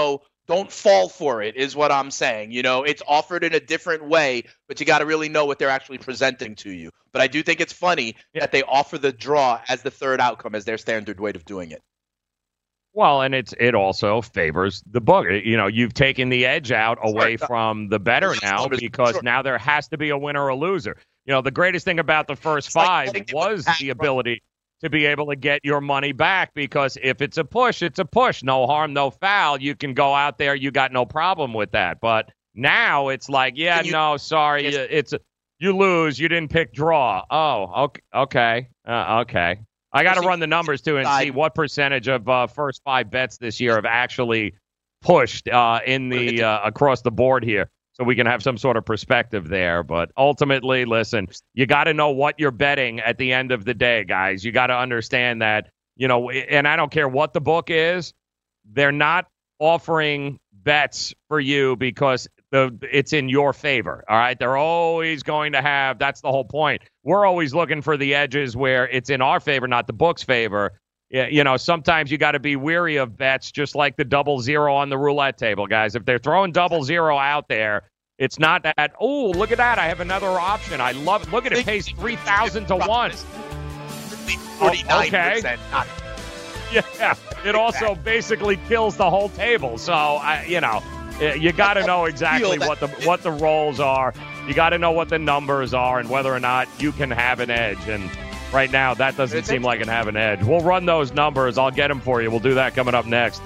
[SPEAKER 8] fall for it is what I'm saying. It's offered in a different way, but you got to really know what they're actually presenting to you. But I do think it's funny that they offer the draw as the third outcome as their standard way of doing it.
[SPEAKER 10] Well, and it also favors the book. You've taken the edge out away from the bettor now because now there has to be a winner or a loser. The greatest thing about the first 5 was the ability to be able to get your money back, because if it's a push, it's a push. No harm, no foul. You can go out there. You got no problem with that. But now it's like, sorry, you lose. You didn't pick draw. Oh, okay. Okay. I got to run the numbers, too, and see what percentage of first 5 bets this year have actually pushed in the across the board here, so we can have some sort of perspective there. But ultimately, listen, you got to know what you're betting at the end of the day, guys. You got to understand that, and I don't care what the book is, they're not offering bets for you because it's in your favor, all right? They're always going to have, that's the whole point. We're always looking for the edges where it's in our favor, not the book's favor. Sometimes you got to be weary of bets, just like the 0-0 on the roulette table, guys. If they're throwing 0-0 out there, it's not that, oh, look at that, I have another option. I love it. Look at it, pays 3,000 to 1.
[SPEAKER 8] 49%.
[SPEAKER 10] Okay. Yeah, it also basically kills the whole table. So, you got to know exactly what the roles are. You got to know what the numbers are and whether or not you can have an edge. And right now, that doesn't seem like it have an edge. We'll run those numbers. I'll get them for you. We'll do that coming up next.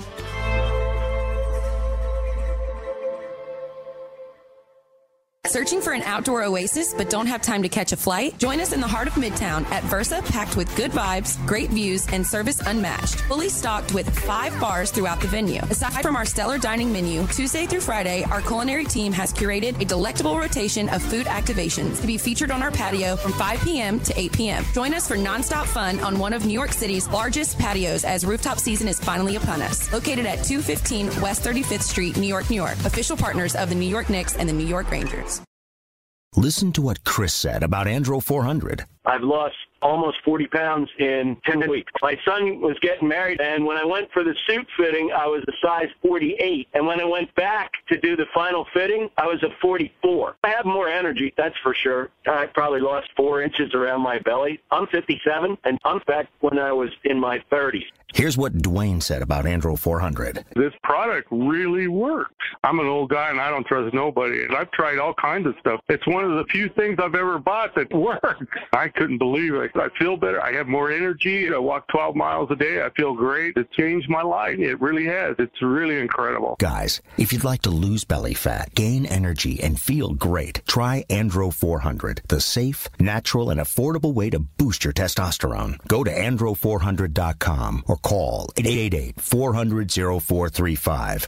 [SPEAKER 2] Searching for an outdoor oasis but don't have time to catch a flight? Join us in the heart of Midtown at Versa, packed with good vibes, great views, and service unmatched. Fully stocked with 5 bars throughout the venue. Aside from our stellar dining menu, Tuesday through Friday, our culinary team has curated a delectable rotation of food activations to be featured on our patio from 5 p.m. to 8 p.m. Join us for nonstop fun on one of New York City's largest patios as rooftop season is finally upon us. Located at 215 West 35th Street, New York, New York. Official partners of the New York Knicks and the New York Rangers.
[SPEAKER 4] Listen to what Chris said about Andro 400.
[SPEAKER 7] I've lost almost 40 pounds in 10 weeks. My son was getting married, and when I went for the suit fitting, I was a size 48. And when I went back to do the final fitting, I was a 44. I have more energy, that's for sure. I probably lost 4 inches around my belly. I'm 57, and I'm back when I was in my 30s.
[SPEAKER 4] Here's what Dwayne said about Andro 400.
[SPEAKER 24] This product really works. I'm an old guy, and I don't trust nobody. And I've tried all kinds of stuff. It's one of the few things I've ever bought that works. I couldn't believe it. I feel better. I have more energy. I walk 12 miles a day. I feel great. It's changed my life. It really has. It's really incredible.
[SPEAKER 4] Guys, if you'd like to lose belly fat, gain energy, and feel great, try Andro 400, the safe, natural, and affordable way to boost your testosterone. Go to andro400.com or call 888-400-0435.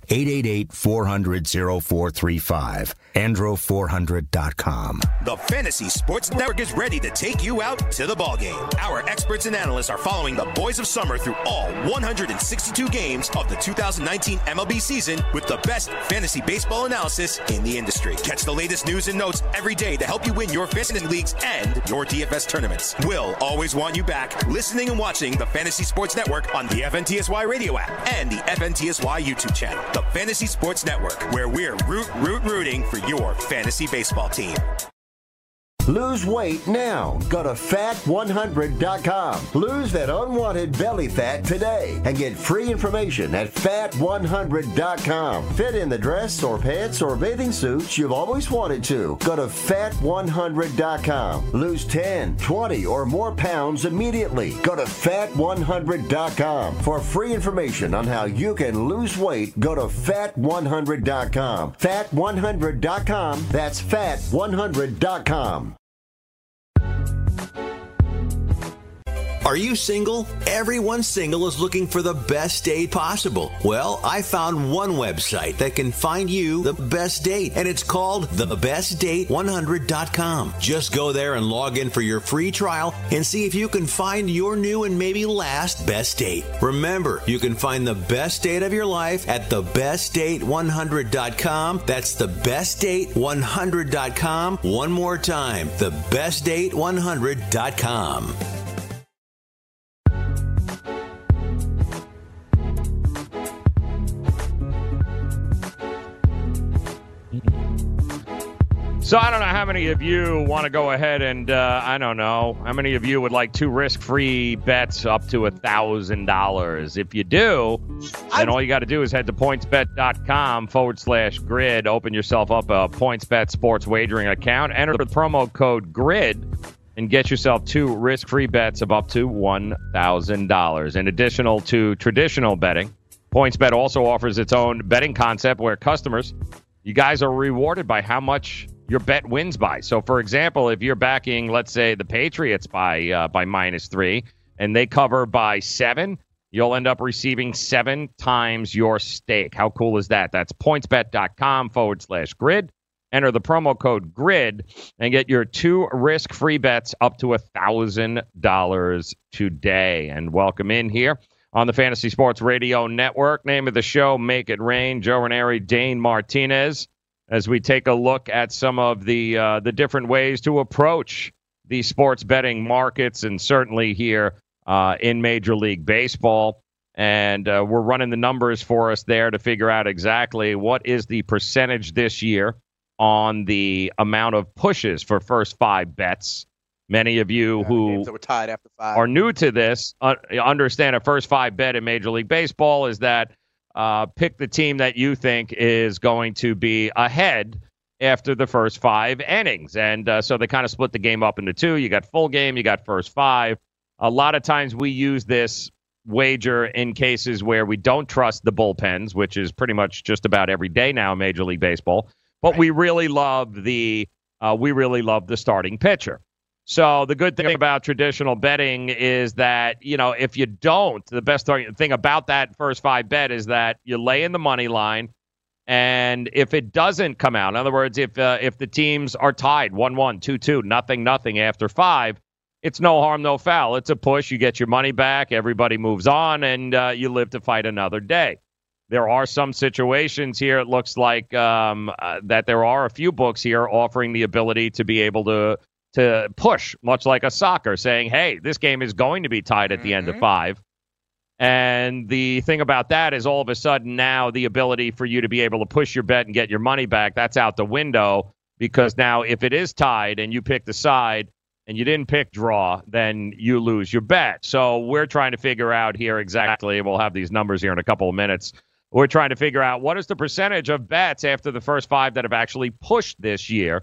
[SPEAKER 4] 888-400-0435. andro400.com.
[SPEAKER 6] The Fantasy Sports Network is ready to take you out to the ballgame. Our experts and analysts are following the Boys of Summer through all 162 games of the 2019 MLB season with the best fantasy baseball analysis in the industry. Catch the latest news and notes every day to help you win your fantasy leagues and your DFS tournaments. We'll always want you back listening and watching the Fantasy Sports Network on the FNTSY radio app and the FNTSY YouTube channel. The Fantasy Sports Network, where we're rooting for your fantasy baseball team.
[SPEAKER 3] Lose weight now. Go to fat100.com. Lose that unwanted belly fat today and get free information at fat100.com. Fit in the dress or pants or bathing suits you've always wanted to. Go to fat100.com. Lose 10, 20, or more pounds immediately. Go to fat100.com. For free information on how you can lose weight, go to fat100.com. Fat100.com. That's fat100.com.
[SPEAKER 5] Are you single? Everyone single is looking for the best date possible. Well, I found one website that can find you the best date, and it's called thebestdate100.com. Just go there and log in for your free trial and see if you can find your new and maybe last best date. Remember, you can find the best date of your life at thebestdate100.com. That's thebestdate100.com. One more time, thebestdate100.com.
[SPEAKER 10] So I don't know how many of you want to go ahead and, I don't know, how many of you would like 2 risk-free bets up to $1,000? If you do, then all you got to do is head to pointsbet.com/grid, open yourself up a PointsBet sports wagering account, enter the promo code GRID, and get yourself 2 risk-free bets of up to $1,000. In addition to traditional betting, PointsBet also offers its own betting concept where customers, you guys are rewarded by how much your bet wins by. So, for example, if you're backing, let's say, the Patriots by -3 and they cover by 7, you'll end up receiving 7 times your stake. How cool is that? That's pointsbet.com/grid. Enter the promo code GRID and get your 2 risk-free bets up to $1,000 today. And welcome in here on the Fantasy Sports Radio Network. Name of the show, Make It Rain. Joe Ranieri, Dane Martinez, as we take a look at some of the different ways to approach the sports betting markets, and certainly here in Major League Baseball. And we're running the numbers for us there to figure out exactly what is the percentage this year on the amount of pushes for first 5 bets. Many of you who
[SPEAKER 9] were tied after 5
[SPEAKER 10] are new to this understand a first 5 bet in Major League Baseball is that pick the team that you think is going to be ahead after the first 5 innings. And so they kind of split the game up into 2. You got full game, you got first 5. A lot of times we use this wager in cases where we don't trust the bullpens, which is pretty much just about every day now in Major League Baseball. But we really love the starting pitcher. So the good thing about traditional betting is that, if you don't, the best thing about that first 5 bet is that you lay in the money line, and if it doesn't come out, in other words, if the teams are tied 1-1, 2-2, nothing after 5, it's no harm, no foul. It's a push. You get your money back. Everybody moves on, and you live to fight another day. There are some situations here. It looks like that there are a few books here offering the ability to be able to push, much like a soccer, saying, hey, this game is going to be tied at the end of 5. And the thing about that is all of a sudden now the ability for you to be able to push your bet and get your money back, that's out the window, because now if it is tied and you pick the side and you didn't pick draw, then you lose your bet. So we're trying to figure out here exactly, we'll have these numbers here in a couple of minutes, we're trying to figure out what is the percentage of bets after the first 5 that have actually pushed this year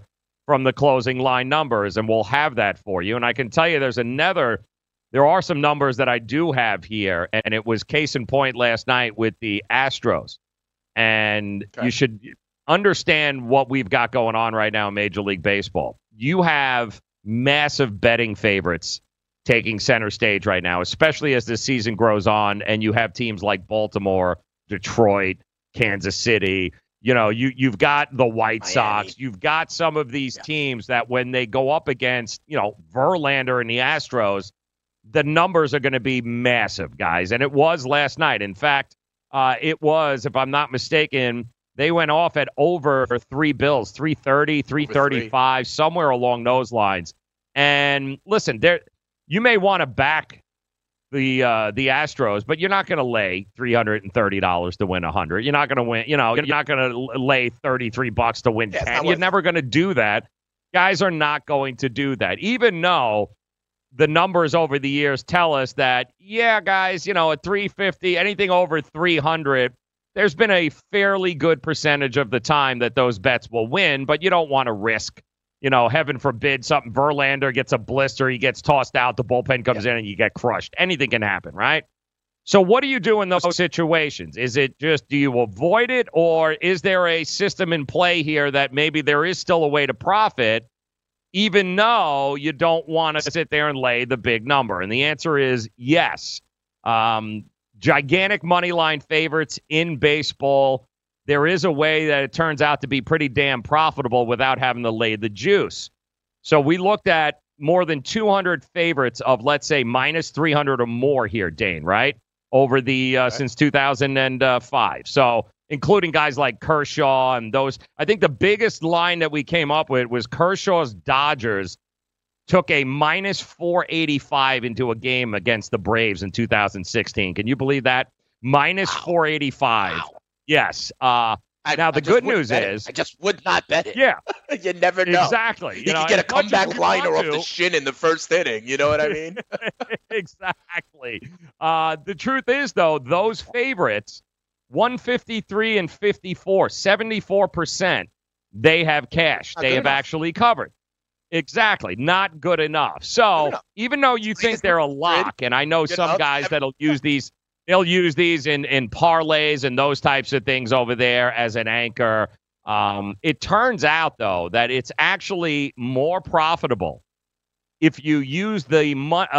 [SPEAKER 10] from the closing line numbers, and we'll have that for you. And I can tell you there are some numbers that I do have here, and it was case in point last night with the Astros. And you should understand what we've got going on right now in Major League Baseball. You have massive betting favorites taking center stage right now, especially as the season grows on, and you have teams like Baltimore, Detroit, Kansas City. You know, you've got the White Sox. You've got some of these teams that when they go up against, Verlander and the Astros, the numbers are going to be massive, guys. And it was last night. In fact, it was, if I'm not mistaken, they went off at over 3 bills, 330, 335, somewhere along those lines. And listen, you may want to back the Astros, but you're not going to lay $330 to win 100. You're not going to win. You're not going to lay $33 to win 10. You're never going to do that. Guys are not going to do that, even though the numbers over the years tell us that, yeah, guys, at 350, anything over 300, there's been a fairly good percentage of the time that those bets will win, but you don't want to risk, heaven forbid, something. Verlander gets a blister, he gets tossed out, the bullpen comes in, and you get crushed. Anything can happen, right? So what do you do in those situations? Is it just, do you avoid it, or is there a system in play here that maybe there is still a way to profit, even though you don't want to sit there and lay the big number? And the answer is yes. Gigantic money line favorites in baseball. There is a way that it turns out to be pretty damn profitable without having to lay the juice. So we looked at more than 200 favorites of, let's say, minus 300 or more here, Dane, right? Over the since 2005. So including guys like Kershaw and those. I think the biggest line that we came up with was Kershaw's Dodgers took a minus 485 into a game against the Braves in 2016. Can you believe that? Minus 485. Wow. Yes. Now, the good news is,
[SPEAKER 8] I just would not bet it.
[SPEAKER 10] Yeah.
[SPEAKER 8] You never know.
[SPEAKER 10] Exactly.
[SPEAKER 8] You can get a comeback liner off the shin in the first inning. You know what I mean?
[SPEAKER 10] Exactly. The truth is, though, those favorites, 153 and 54, 74%, they have cashed. They have actually covered. Exactly. Not good enough. So even though you think they're a lock, and I know some guys that'll use these, they'll use these in parlays and those types of things over there as an anchor. It turns out, though, that it's actually more profitable if you use the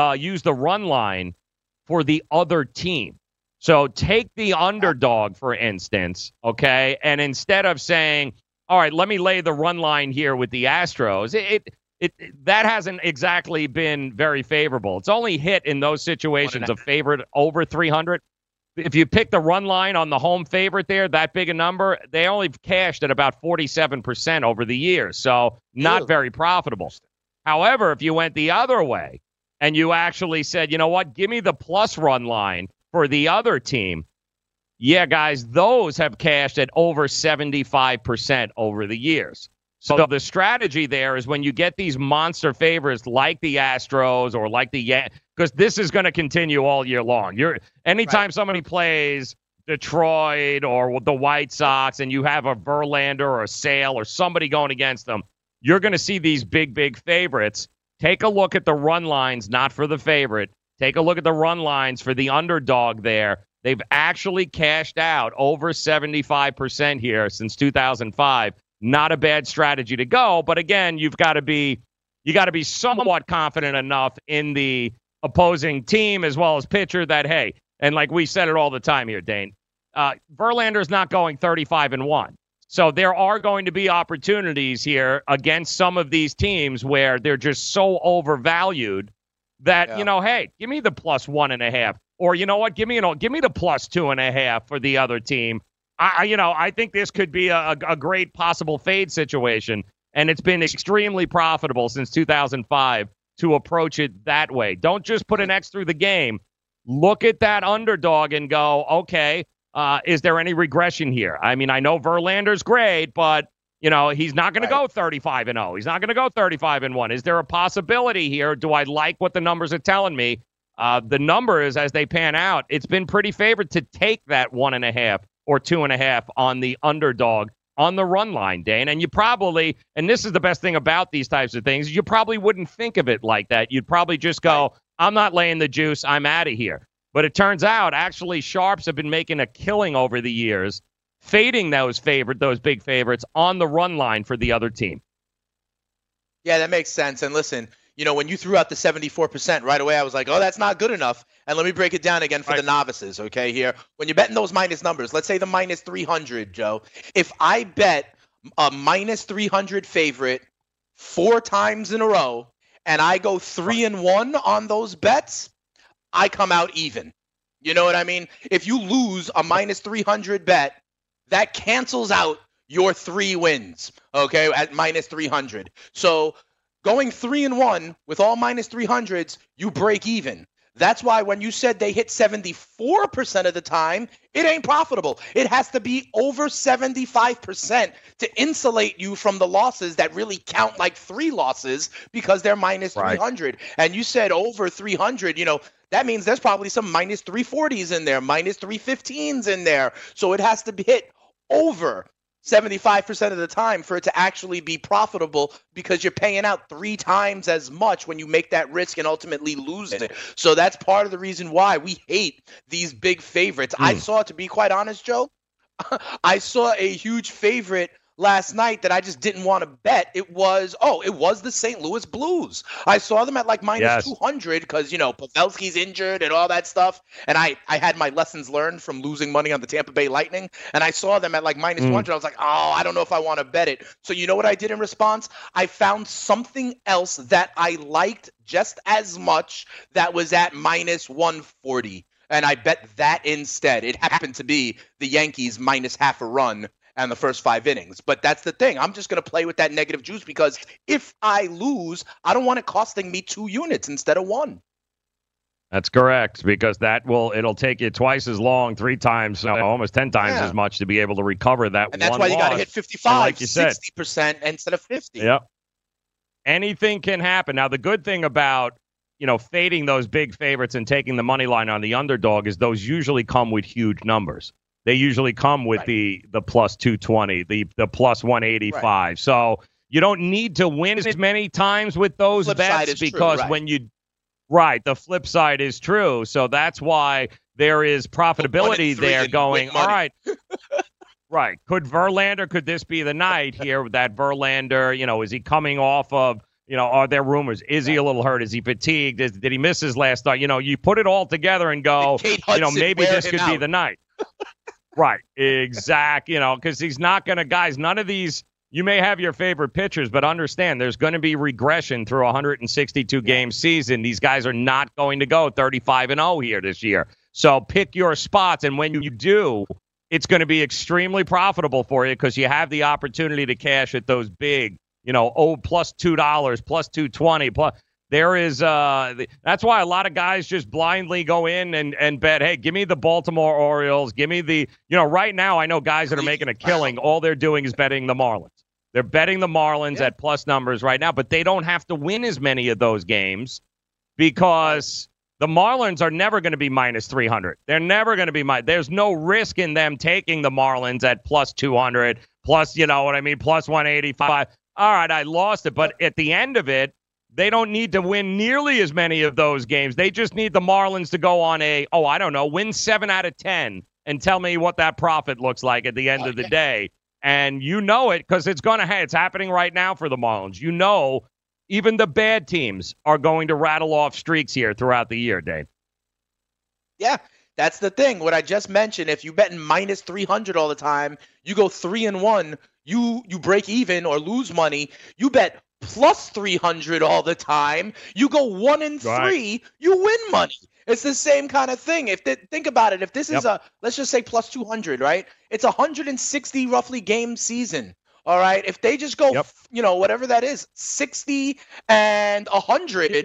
[SPEAKER 10] run line for the other team. So take the underdog, for instance, okay? And instead of saying, all right, let me lay the run line here with the Astros, that hasn't exactly been very favorable. It's only hit in those situations of favorite over 300. If you pick the run line on the home favorite there, that big a number, they only cashed at about 47% over the years. So not very profitable. However, if you went the other way and you actually said, you know what, give me the plus run line for the other team, yeah, guys, those have cashed at over 75% over the years. So the strategy there is when you get these monster favorites like the Astros or like the because this is going to continue all year long. Anytime somebody plays Detroit or the White Sox and you have a Verlander or a Sale or somebody going against them, you're going to see these big favorites. Take a look at the run lines, not for the favorite. Take a look at the run lines for the underdog there. They've actually cashed out over 75% here since 2005. Not a bad strategy to go, but again, you got to be somewhat confident enough in the opposing team as well as pitcher that, hey, and like we said it all the time here, Dane, Verlander's not going 35-1. So there are going to be opportunities here against some of these teams where they're just so overvalued that, hey, give me the plus 1.5. Or you know what? Give me the plus 2.5 for the other team. I think this could be a great possible fade situation, and it's been extremely profitable since 2005 to approach it that way. Don't just put an X through the game. Look at that underdog and go, okay, is there any regression here? I mean, I know Verlander's great, but he's not going to go 35-0. He's not going to go 35-1. Is there a possibility here? Do I like what the numbers are telling me? The numbers, as they pan out, it's been pretty favored to take that 1.5 or 2.5 on the underdog on the run line, Dane. And you probably, and this is the best thing about these types of things, you probably wouldn't think of it like that. You'd probably just go, I'm not laying the juice, I'm out of here. But it turns out, actually, sharps have been making a killing over the years, fading those big favorites on the run line for the other team.
[SPEAKER 9] Yeah, that makes sense. And listen, when you threw out the 74% right away, I was like, oh, that's not good enough. And let me break it down again for the novices, okay, here. When you're betting those minus numbers, let's say the minus 300, Joe. If I bet a minus 300 favorite 4 times in a row and I go 3-1 on those bets, I come out even. You know what I mean? If you lose a minus 300 bet, that cancels out your 3 wins, okay, at minus 300. So going 3-1 with all minus 300s, you break even. That's why when you said they hit 74% of the time, it ain't profitable. It has to be over 75% to insulate you from the losses that really count like 3 losses because they're minus 300. And you said over 300, that means there's probably some minus 340s in there, minus 315s in there. So it has to be hit over 75% of the time for it to actually be profitable because you're paying out 3 times as much when you make that risk and ultimately lose it. So that's part of the reason why we hate these big favorites. I saw, to be quite honest, Joe, I saw a huge favorite last night that I just didn't want to bet. It was the St. Louis Blues. I saw them at like minus 200 because, Pavelski's injured and all that stuff. And I had my lessons learned from losing money on the Tampa Bay Lightning. And I saw them at like minus 200. I was like, I don't know if I want to bet it. So you know what I did in response? I found something else that I liked just as much that was at minus 140. And I bet that instead. It happened to be the Yankees minus half a run and the first 5 innings. But that's the thing. I'm just going to play with that negative juice because if I lose, I don't want it costing me 2 units instead of 1.
[SPEAKER 10] That's correct, because it'll take you twice as long, 3 times, almost 10 times as much to be able to recover that one.
[SPEAKER 9] And that's why you got to hit 55, like you 60% said, instead of 50.
[SPEAKER 10] Yep. Anything can happen. Now, the good thing about, fading those big favorites and taking the money line on the underdog is those usually come with huge numbers. They usually come with the plus 220, the plus 185. Right. So you don't need to win as many times with those bets because the flip side is true. So that's why there is profitability there going, all right. Right. Could this be the night here that Verlander, is he coming off of, are there rumors? Is he a little hurt? Is he fatigued? Did he miss his last start? You put it all together and go, maybe this could be the night. Right, exactly. Because he's not going to, guys, none of these, you may have your favorite pitchers, but understand there's going to be regression through a 162-game season. These guys are not going to go 35-0 here this year. So pick your spots, and when you do, it's going to be extremely profitable for you because you have the opportunity to cash at those big, plus $2, plus $2.20, plus. There is that's why a lot of guys just blindly go in and bet, hey, give me the Baltimore Orioles, give me the, right now I know guys that are making a killing, all they're doing is betting the Marlins. They're betting the Marlins at plus numbers right now, but they don't have to win as many of those games because the Marlins are never going to be minus 300. They're never going to be there's no risk in them taking the Marlins at plus 200, plus, plus 185. All right, I lost it, but at the end of it, they don't need to win nearly as many of those games. They just need the Marlins to go on win 7 out of 10 and tell me what that profit looks like at the end of the day. And it because it's happening right now for the Marlins. Even the bad teams are going to rattle off streaks here throughout the year, Dave.
[SPEAKER 9] Yeah, that's the thing. What I just mentioned, if you bet minus 300 all the time, you go 3-1, you break even or lose money. You bet plus 300 all the time, you go 1-3, you win money. It's the same kind of thing. Think about it. If this is let's just say plus 200, right? It's 160 roughly game season. All right. If they just go, whatever that is, 60 and 100,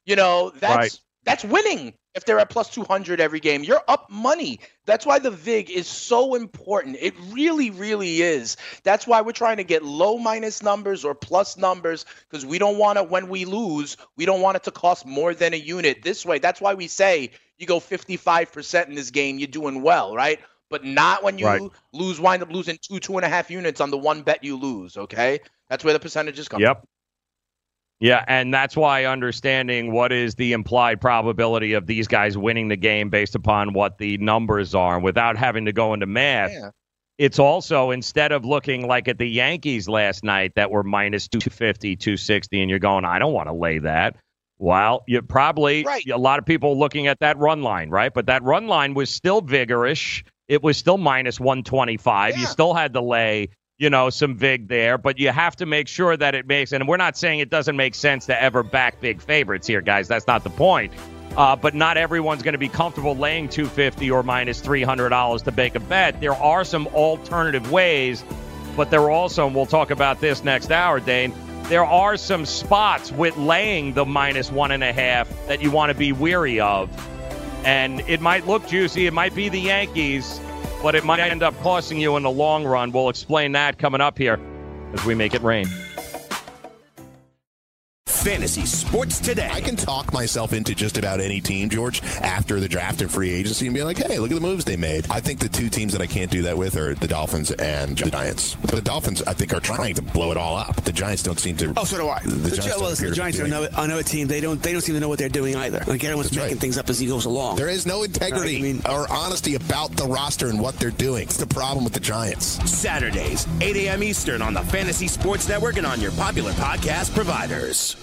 [SPEAKER 9] that's winning. If they're at plus 200 every game, you're up money. That's why the VIG is so important. It really, really is. That's why we're trying to get low minus numbers or plus numbers because we don't want it when we lose. We don't want it to cost more than a unit this way. That's why we say you go 55% in this game, you're doing well, right? but not when you
[SPEAKER 10] Right.
[SPEAKER 9] wind up losing 2.5 units on the one bet you lose, okay? That's where the percentages come
[SPEAKER 10] Yep.
[SPEAKER 9] from.
[SPEAKER 10] Yeah, and that's why understanding what is the implied probability of these guys winning the game based upon what the numbers are without having to go into math.
[SPEAKER 9] Yeah.
[SPEAKER 10] It's also, instead of looking like at the Yankees last night that were minus 250, 260, and you're going, I don't want to lay that. Well, you probably, a lot of people looking at that run line, right? But that run line was still vigorous. It was still minus 125. You still had to lay, some vig there, but you have to make sure that it makes, and we're not saying it doesn't make sense to ever back big favorites here, guys. That's not the point. But not everyone's going to be comfortable laying $250 or minus $300 to make a bet. There are some alternative ways, but there are also, and we'll talk about this next hour, Dane, there are some spots with laying the minus 1.5 that you want to be weary of. And it might look juicy. It might be the Yankees, but it might end up costing you in the long run. We'll explain that coming up here as we make it rain.
[SPEAKER 6] Fantasy Sports Today.
[SPEAKER 11] I can talk myself into just about any team, George, after the draft and free agency and be like, hey, look at the moves they made. I think the two teams that I can't do that with are the Dolphins and the Giants. But the Dolphins, I think, are trying to blow it all up. The Giants don't seem to.
[SPEAKER 12] Oh, so do I. The Giants are another team. They don't seem to know what they're doing either. Like everyone's making things up as he goes along.
[SPEAKER 11] There is no integrity or honesty about the roster and what they're doing. It's the problem with the Giants.
[SPEAKER 6] Saturdays, 8 a.m. Eastern on the Fantasy Sports Network and on your popular podcast providers.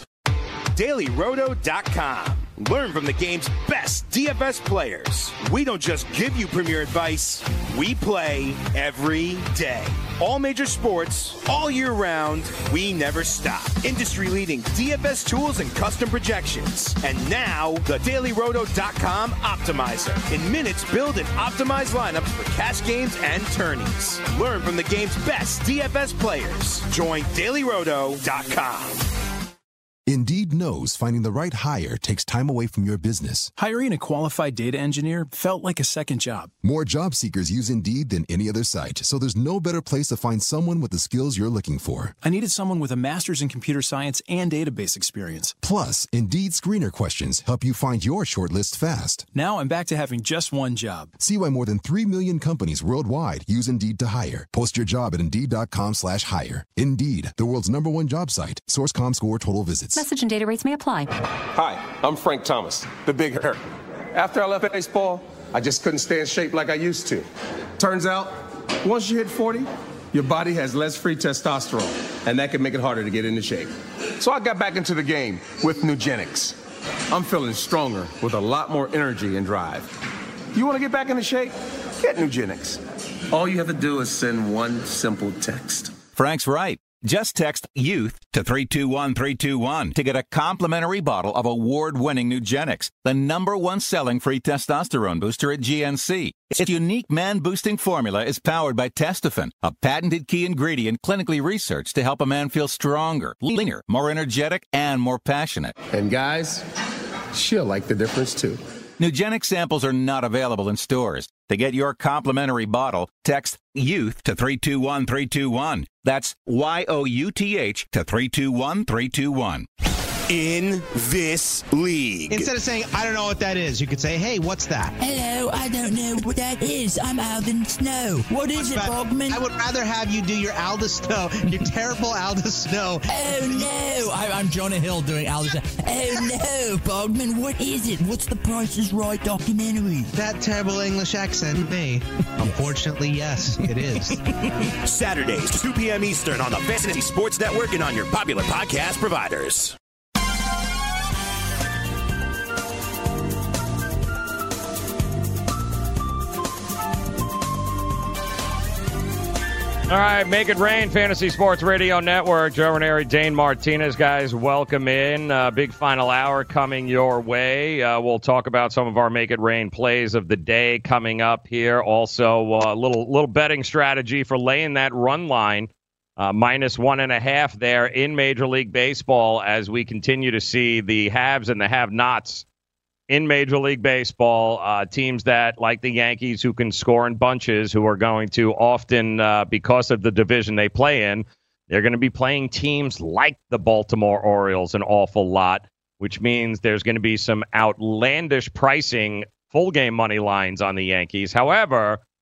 [SPEAKER 6] DailyRoto.com. Learn from the game's best DFS players. We don't just give you premier advice, we play every day. All major sports, all year round, we never stop. Industry-leading DFS tools and custom projections. And now, the DailyRoto.com Optimizer. In minutes, build and optimize lineups for cash games and tourneys. Learn from the game's best DFS players. Join DailyRoto.com.
[SPEAKER 22] Indeed knows finding the right hire takes time away from your business.
[SPEAKER 23] Hiring a qualified data engineer felt like a second job.
[SPEAKER 22] More job seekers use Indeed than any other site, so there's no better place to find someone with the skills you're looking for.
[SPEAKER 23] I needed someone with a master's in computer science and database experience.
[SPEAKER 22] Plus, Indeed screener questions help you find your shortlist fast.
[SPEAKER 23] Now I'm back to having just one job.
[SPEAKER 22] See why more than 3 million companies worldwide use Indeed to hire. Post your job at Indeed.com/hire. Indeed, the world's #1 job site. Source.com/score total visits.
[SPEAKER 13] Message and data rates may apply.
[SPEAKER 14] Hi, I'm Frank Thomas, the Big Hurt. After I left baseball, I just couldn't stay in shape like I used to. Turns out, once you hit 40, your body has less free testosterone, and that can make it harder to get into shape. So I got back into the game with Nugenix. I'm feeling stronger with a lot more energy and drive. You want to get back into shape? Get Nugenix. All you have to do is send one simple text.
[SPEAKER 15] Frank's right. Just text YOUTH to 321-321 to get a complimentary bottle of award-winning Nugenix, the #1 selling free testosterone booster at GNC. Its unique man-boosting formula is powered by Testofen, a patented key ingredient clinically researched to help a man feel stronger, leaner, more energetic, and more passionate.
[SPEAKER 14] And guys, she'll like the difference too.
[SPEAKER 15] Nugenix samples are not available in stores. To get your complimentary bottle, text YOUTH to 321-321. That's YOUTH to 321-321.
[SPEAKER 6] In this league.
[SPEAKER 25] Instead of saying, I don't know what that is, you could say, hey, what's that?
[SPEAKER 26] Hello, I don't know what that is. I'm Alden Snow. What is it, Bogman?
[SPEAKER 25] I would rather have you do your Aldous Snow, your terrible Aldous Snow.
[SPEAKER 26] Oh, no. I'm Jonah Hill doing Aldous Snow. Oh, no, Bogman, what is it? What's the Price is Right documentary?
[SPEAKER 25] That terrible English accent, me. Unfortunately, yes, it is.
[SPEAKER 6] Saturdays, 2 p.m. Eastern on the Fantasy Sports Network and on your popular podcast providers.
[SPEAKER 10] All right, Make It Rain, Fantasy Sports Radio Network. Joe Ranieri, Dane Martinez, guys, welcome in. Big final hour coming your way. We'll talk about some of our Make It Rain plays of the day coming up here. Also, a little betting strategy for laying that run line, minus 1.5 there in Major League Baseball as we continue to see the haves and the have-nots in Major League Baseball, teams that, like the Yankees, who can score in bunches, who are going to often, because of the division they play in, they're going to be playing teams like the Baltimore Orioles an awful lot, which means there's going to be some outlandish pricing, full game money lines on the Yankees. However,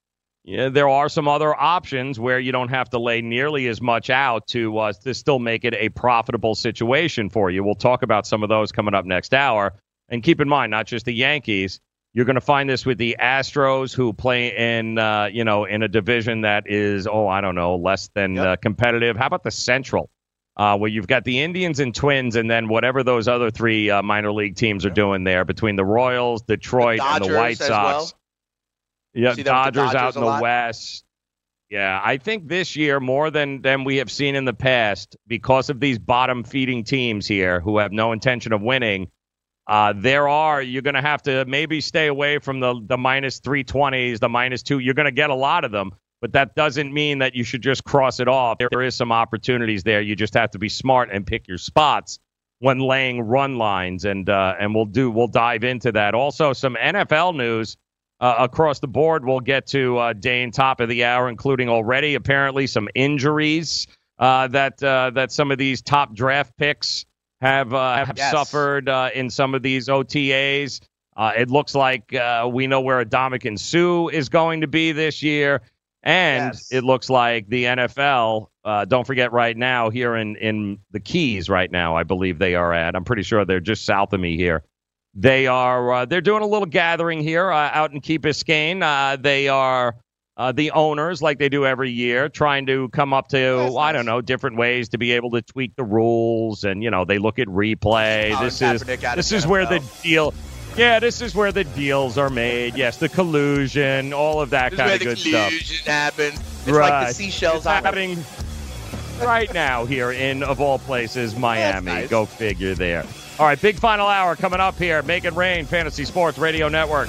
[SPEAKER 10] there are some other options where you don't have to lay nearly as much out to still make it a profitable situation for you. We'll talk about some of those coming up next hour. And keep in mind, not just the Yankees. You're going to find this with the Astros, who play in in a division that is, less than competitive. How about the Central, where you've got the Indians and Twins, and then whatever those other three minor league teams are doing there between the Royals, Detroit, and the White Sox.
[SPEAKER 9] Well.
[SPEAKER 10] Yeah, Dodgers out in the West. Yeah, I think this year, more than we have seen in the past, because of these bottom-feeding teams here who have no intention of winning, you're going to have to maybe stay away from the minus 320s, the minus 2. You're going to get a lot of them, but that doesn't mean that you should just cross it off. There is some opportunities there. You just have to be smart and pick your spots when laying run lines, and we'll dive into that. Also, some NFL news. Across the board, we'll get to Dane, top of the hour, including already apparently some injuries that some of these top draft picks have suffered in some of these OTAs. It looks like we know where Ndamukong Suh is going to be this year, and it looks like the NFL. Don't forget, right now here in the Keys, right now I believe they are at. I'm pretty sure they're just south of me here. They're doing a little gathering here out in Key Biscayne. They are the owners, like they do every year, trying to come up to, different ways to be able to tweak the rules. And, they look at replay. This is where the deal. Yeah, this is where the deals are made. Yes, the collusion, all of that kind of good stuff.
[SPEAKER 9] This is where the collusion happens. It's
[SPEAKER 10] right.
[SPEAKER 9] like the seashells
[SPEAKER 10] happening right now here in, of all places, Miami.
[SPEAKER 9] Nice.
[SPEAKER 10] Go figure there. All right, big final hour coming up here. Make it rain, Fantasy Sports Radio Network.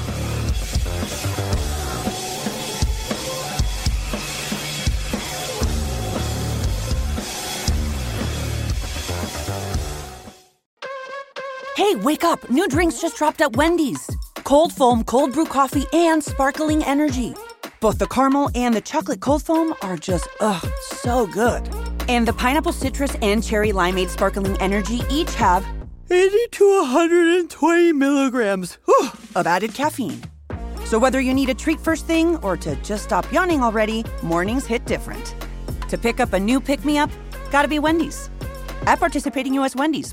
[SPEAKER 13] Hey, wake up. New drinks just dropped at Wendy's. Cold foam, cold brew coffee, and sparkling energy. Both the caramel and the chocolate cold foam are just, so good. And the pineapple citrus and cherry limeade sparkling energy each have 80 to 120 milligrams of added caffeine. So whether you need a treat first thing or to just stop yawning already, mornings hit different. To pick up a new pick-me-up, gotta be Wendy's. At participating U.S. Wendy's.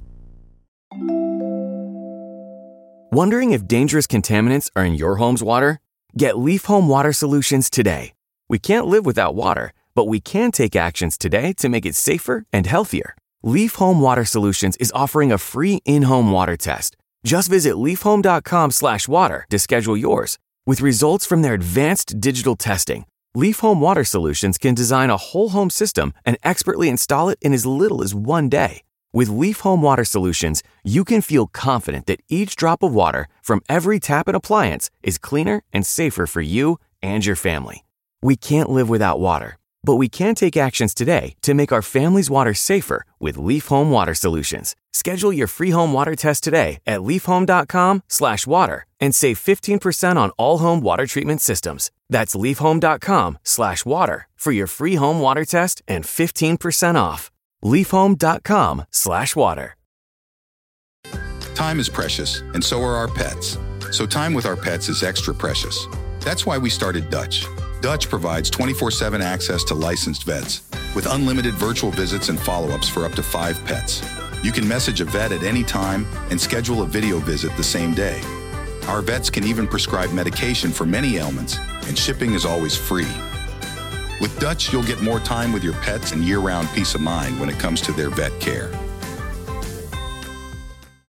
[SPEAKER 16] Wondering if dangerous contaminants are in your home's water? Get Leaf Home Water Solutions today. We can't live without water, but we can take actions today to make it safer and healthier. Leaf Home Water Solutions is offering a free in-home water test. Just visit leafhome.com/water to schedule yours. With results from their advanced digital testing, Leaf Home Water Solutions can design a whole home system and expertly install it in as little as 1 day. With Leaf Home Water Solutions, you can feel confident that each drop of water from every tap and appliance is cleaner and safer for you and your family. We can't live without water, but we can take actions today to make our family's water safer with Leaf Home Water Solutions. Schedule your free home water test today at leafhome.com/water and save 15% on all home water treatment systems. That's leafhome.com/water for your free home water test and 15% off. leafhome.com/water.
[SPEAKER 17] Time is precious, and so are our pets. So time with our pets is extra precious. That's why we started Dutch. Dutch provides 24/7 access to licensed vets with unlimited virtual visits and follow-ups for up to 5 pets. You can message a vet at any time and schedule a video visit the same day. Our vets can even prescribe medication for many ailments, and shipping is always free. With Dutch, you'll get more time with your pets and year-round peace of mind when it comes to their vet care.